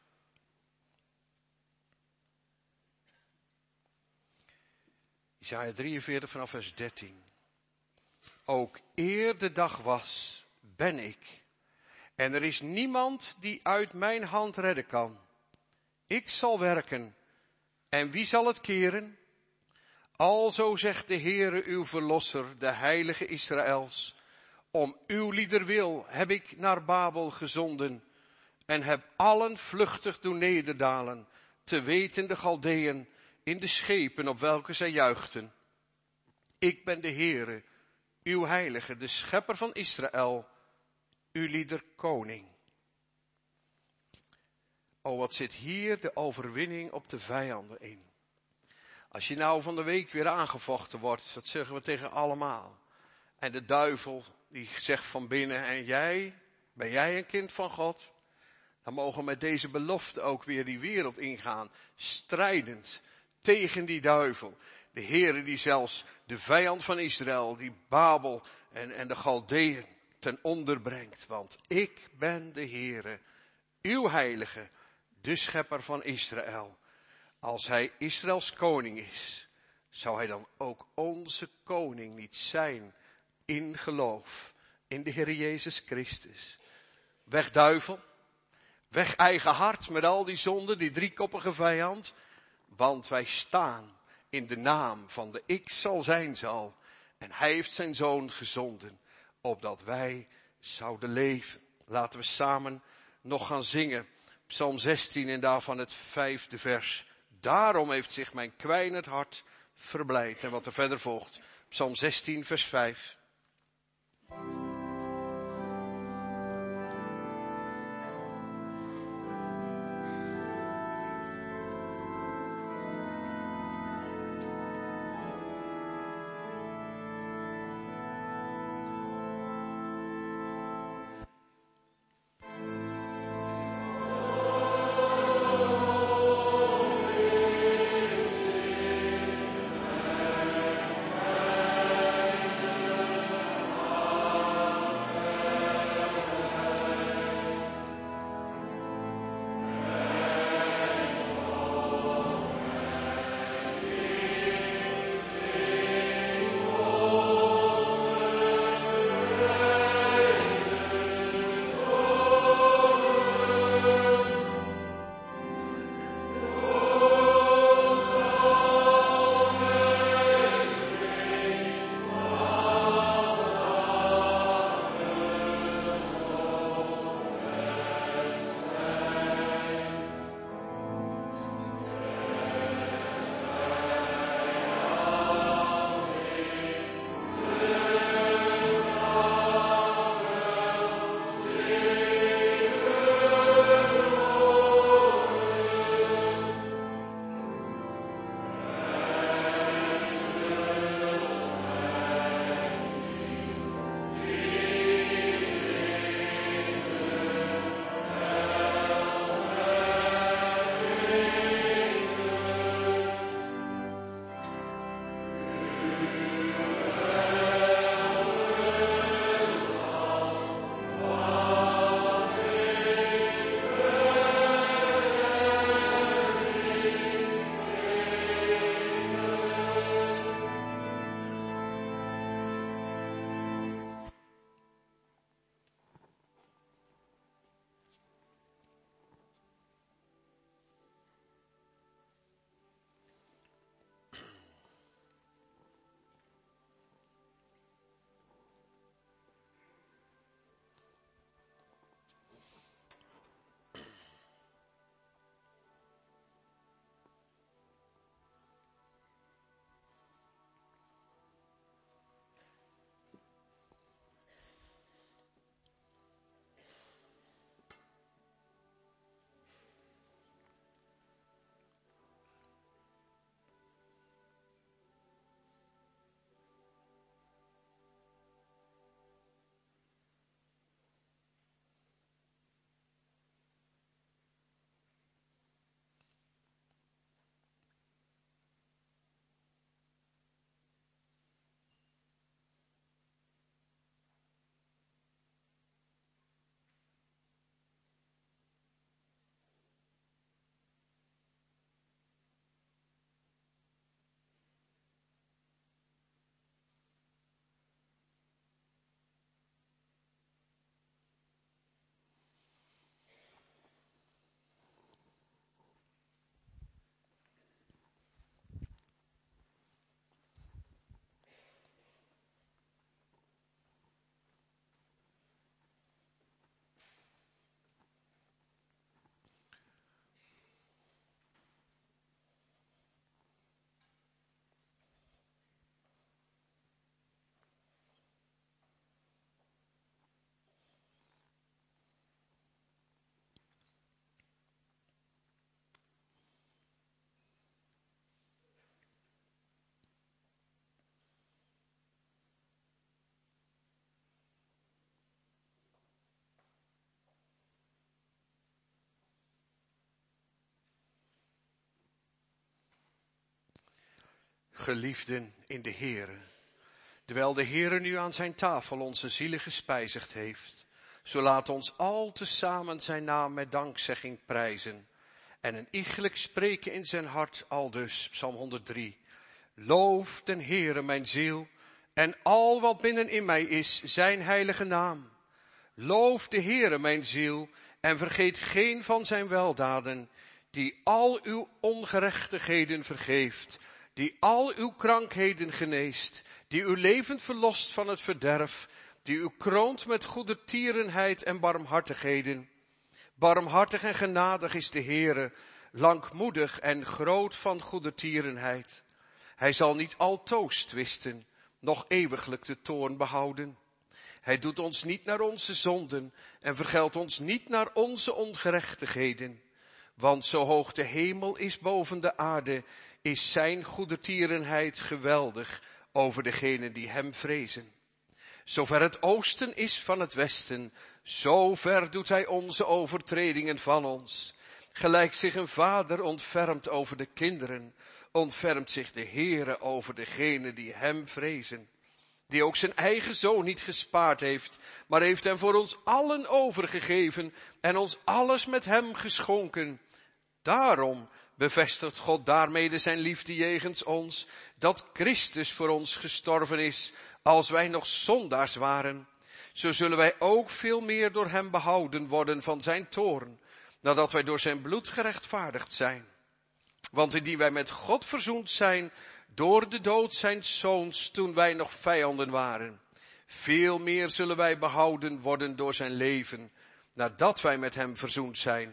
Speaker 1: Jesaja 43 vanaf vers 13. Ook eer de dag was, ben ik. En er is niemand die uit mijn hand redden kan. Ik zal werken. En wie zal het keren? Alzo zegt de Heere uw verlosser, de heilige Israëls. Om uw liederwil heb ik naar Babel gezonden. En heb allen vluchtig doen nederdalen. Te weten de Galdeën in de schepen op welke zij juichten. Ik ben de Heere, uw heilige, de schepper van Israël. Uw lieder koning. Oh, wat zit hier de overwinning op de vijanden in. Als je nou van de week weer aangevochten wordt, dat zeggen we tegen allemaal. En de duivel die zegt van binnen, en jij, ben jij een kind van God? Dan mogen we met deze belofte ook weer die wereld ingaan, strijdend tegen die duivel. De Heere die zelfs de vijand van Israël, die Babel en de Galdeën ten onder brengt. Want ik ben de Heere, uw heilige, de schepper van Israël. Als hij Israëls koning is, zou hij dan ook onze koning niet zijn in geloof in de Heer Jezus Christus. Weg duivel, weg eigen hart met al die zonden, die driekoppige vijand. Want wij staan in de naam van de ik zal zijn zal. En hij heeft zijn zoon gezonden, opdat wij zouden leven. Laten we samen nog gaan zingen. Psalm 16 en daarvan het 5e vers. Daarom heeft zich mijn kwijnend hart verblijd. En wat er verder volgt. Psalm 16 vers 5. Geliefden in de Heere, terwijl de Heere nu aan zijn tafel onze zielen gespijzigd heeft, zo laat ons al tezamen zijn naam met dankzegging prijzen en een iegelijk spreken in zijn hart aldus, Psalm 103. Loof den Heere mijn ziel en al wat binnenin mij is, zijn heilige naam. Loof de Heere mijn ziel en vergeet geen van zijn weldaden, die al uw ongerechtigheden vergeeft, die al uw krankheden geneest, die uw leven verlost van het verderf, die u kroont met goedertierenheid en barmhartigheden. Barmhartig en genadig is de Heere, langmoedig en groot van goedertierenheid. Hij zal niet altoos twisten, noch eeuwiglijk de toorn behouden. Hij doet ons niet naar onze zonden en vergeldt ons niet naar onze ongerechtigheden. Want zo hoog de hemel is boven de aarde, is zijn goedertierenheid geweldig over degenen die hem vrezen. Zover het oosten is van het westen, zo ver doet hij onze overtredingen van ons. Gelijk zich een vader ontfermt over de kinderen, ontfermt zich de Heere over degenen die hem vrezen. Die ook zijn eigen zoon niet gespaard heeft, maar heeft hem voor ons allen overgegeven en ons alles met hem geschonken. Daarom bevestigt God daarmede zijn liefde jegens ons, dat Christus voor ons gestorven is, als wij nog zondaars waren. Zo zullen wij ook veel meer door hem behouden worden van zijn toorn, nadat wij door zijn bloed gerechtvaardigd zijn. Want indien wij met God verzoend zijn, door de dood zijn zoons, toen wij nog vijanden waren, veel meer zullen wij behouden worden door zijn leven, nadat wij met hem verzoend zijn.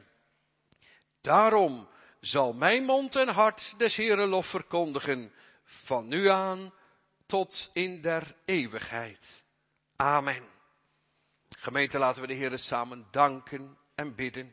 Speaker 1: Daarom zal mijn mond en hart des Heeren lof verkondigen, van nu aan tot in der eeuwigheid. Amen. Gemeente, laten we de Heere samen danken en bidden.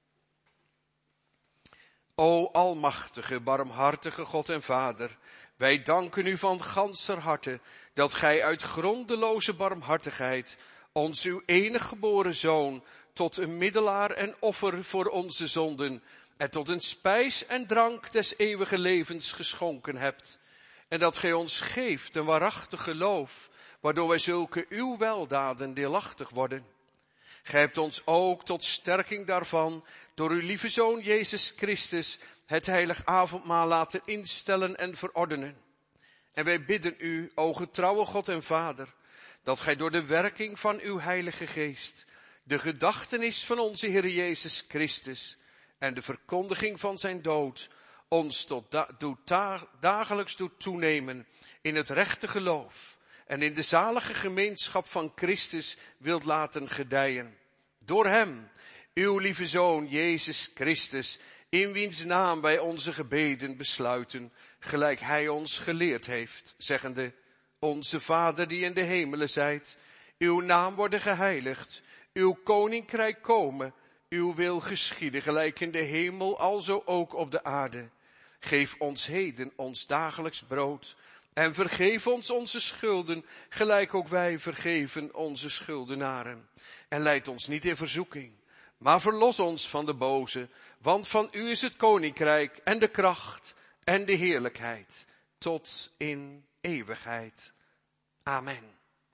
Speaker 1: O almachtige, barmhartige God en Vader, wij danken u van ganser harte dat gij uit grondeloze barmhartigheid ons uw enig geboren Zoon tot een middelaar en offer voor onze zonden en tot een spijs en drank des eeuwige levens geschonken hebt. En dat gij ons geeft een waarachtig geloof, waardoor wij zulke uw weldaden deelachtig worden. Gij hebt ons ook tot sterking daarvan door uw lieve Zoon Jezus Christus het heilig avondmaal laten instellen en verordenen. En wij bidden u, o getrouwe God en Vader, dat gij door de werking van uw heilige geest de gedachtenis van onze Heer Jezus Christus en de verkondiging van zijn dood ons dagelijks doet toenemen in het rechte geloof en in de zalige gemeenschap van Christus wilt laten gedijen. Door hem, uw lieve Zoon Jezus Christus, in wiens naam wij onze gebeden besluiten, gelijk hij ons geleerd heeft, zeggende: Onze Vader die in de hemelen zijt, uw naam worden geheiligd, uw koninkrijk komen, uw wil geschieden, gelijk in de hemel, alzo ook op de aarde. Geef ons heden ons dagelijks brood en vergeef ons onze schulden, gelijk ook wij vergeven onze schuldenaren. En leid ons niet in verzoeking, maar verlos ons van de boze, want van u is het koninkrijk en de kracht en de heerlijkheid tot in eeuwigheid. Amen.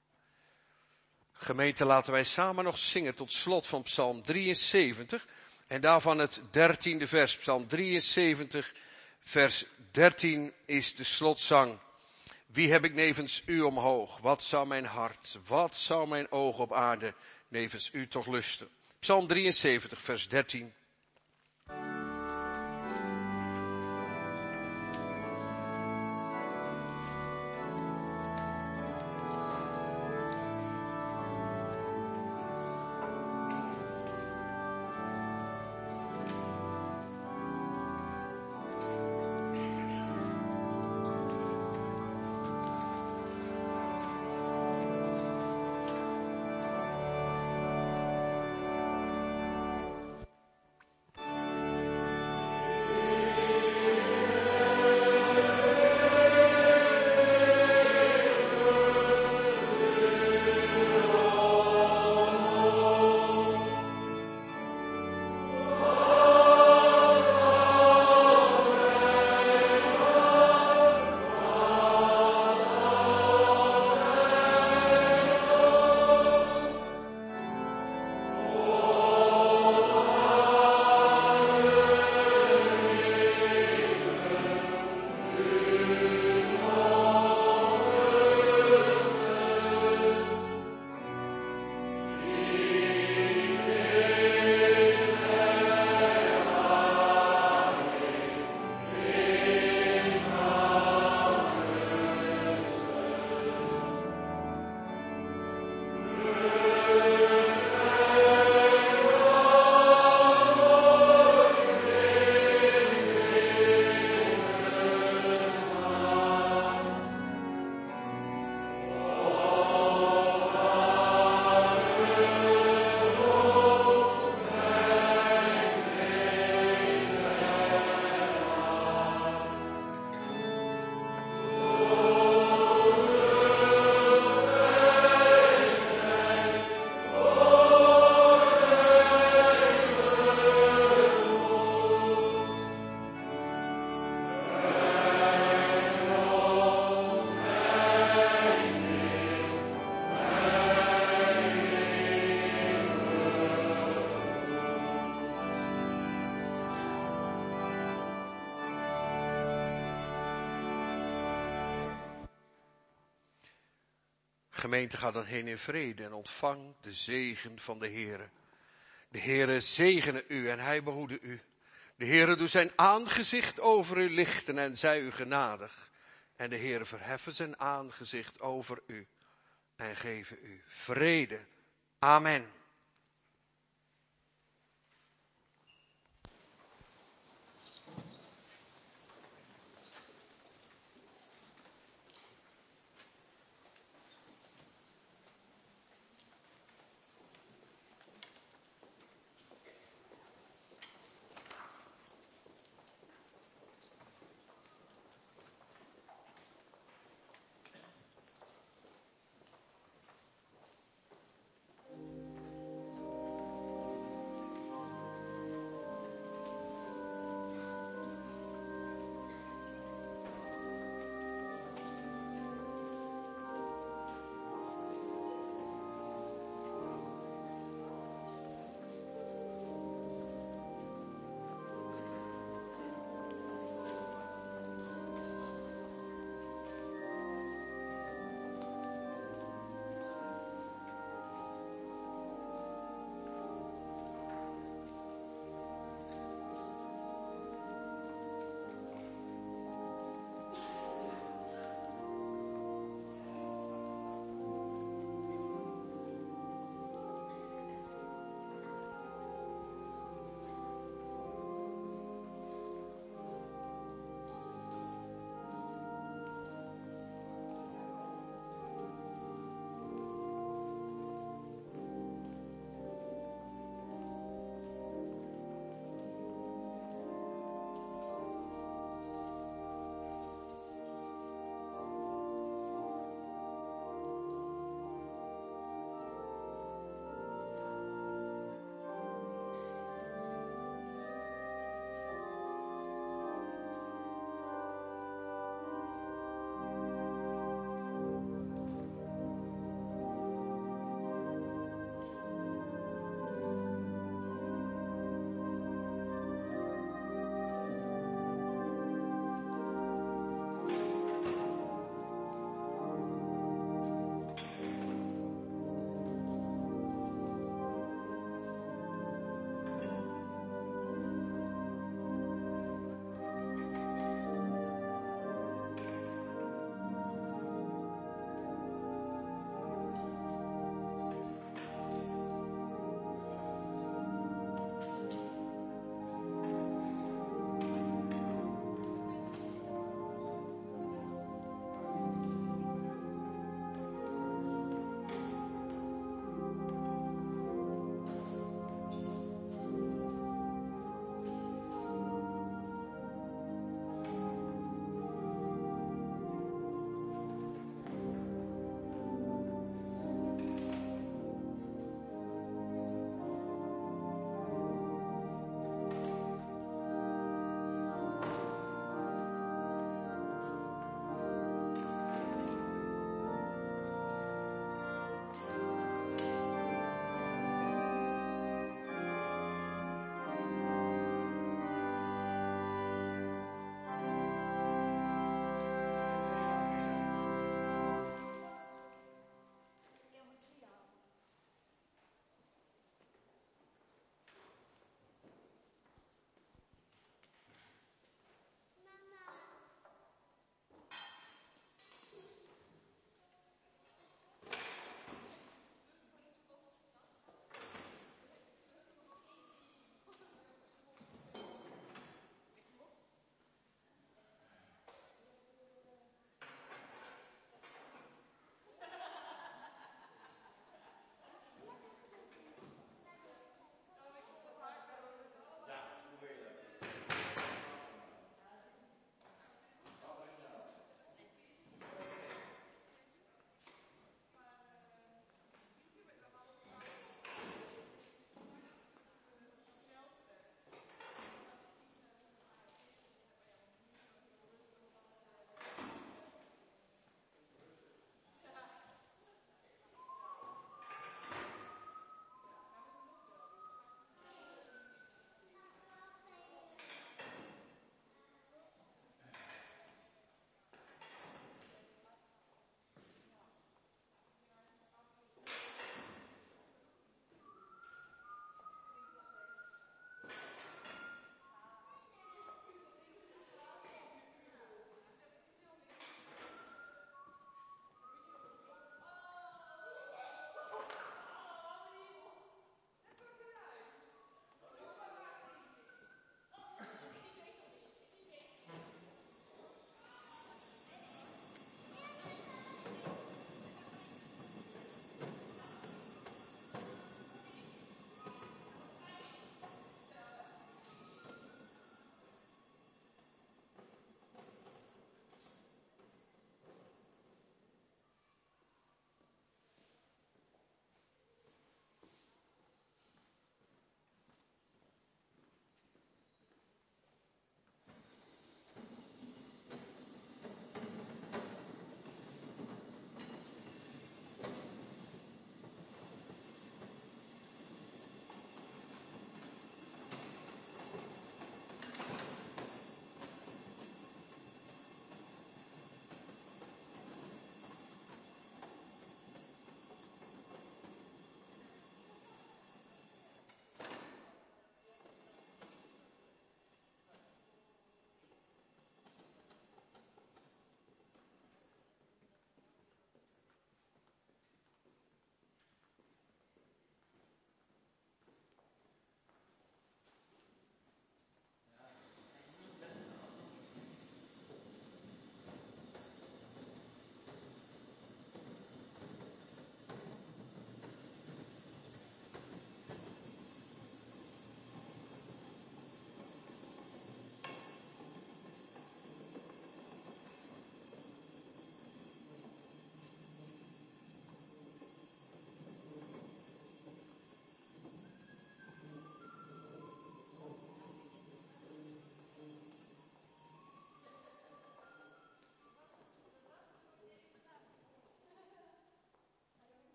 Speaker 1: Gemeente, laten wij samen nog zingen tot slot van Psalm 73 en daarvan het 13e vers. Psalm 73, vers 13 is de slotzang. Wie heb ik nevens u omhoog? Wat zou mijn hart, wat zou mijn oog op aarde nevens u toch lusten? Psalm 73, vers 13. Gemeente, ga dan heen in vrede en ontvang de zegen van de Heere. De Heere zegene u en hij behoede u. De Heere doet zijn aangezicht over u lichten en zij u genadig. En de Heere verheffen zijn aangezicht over u en geven u vrede. Amen.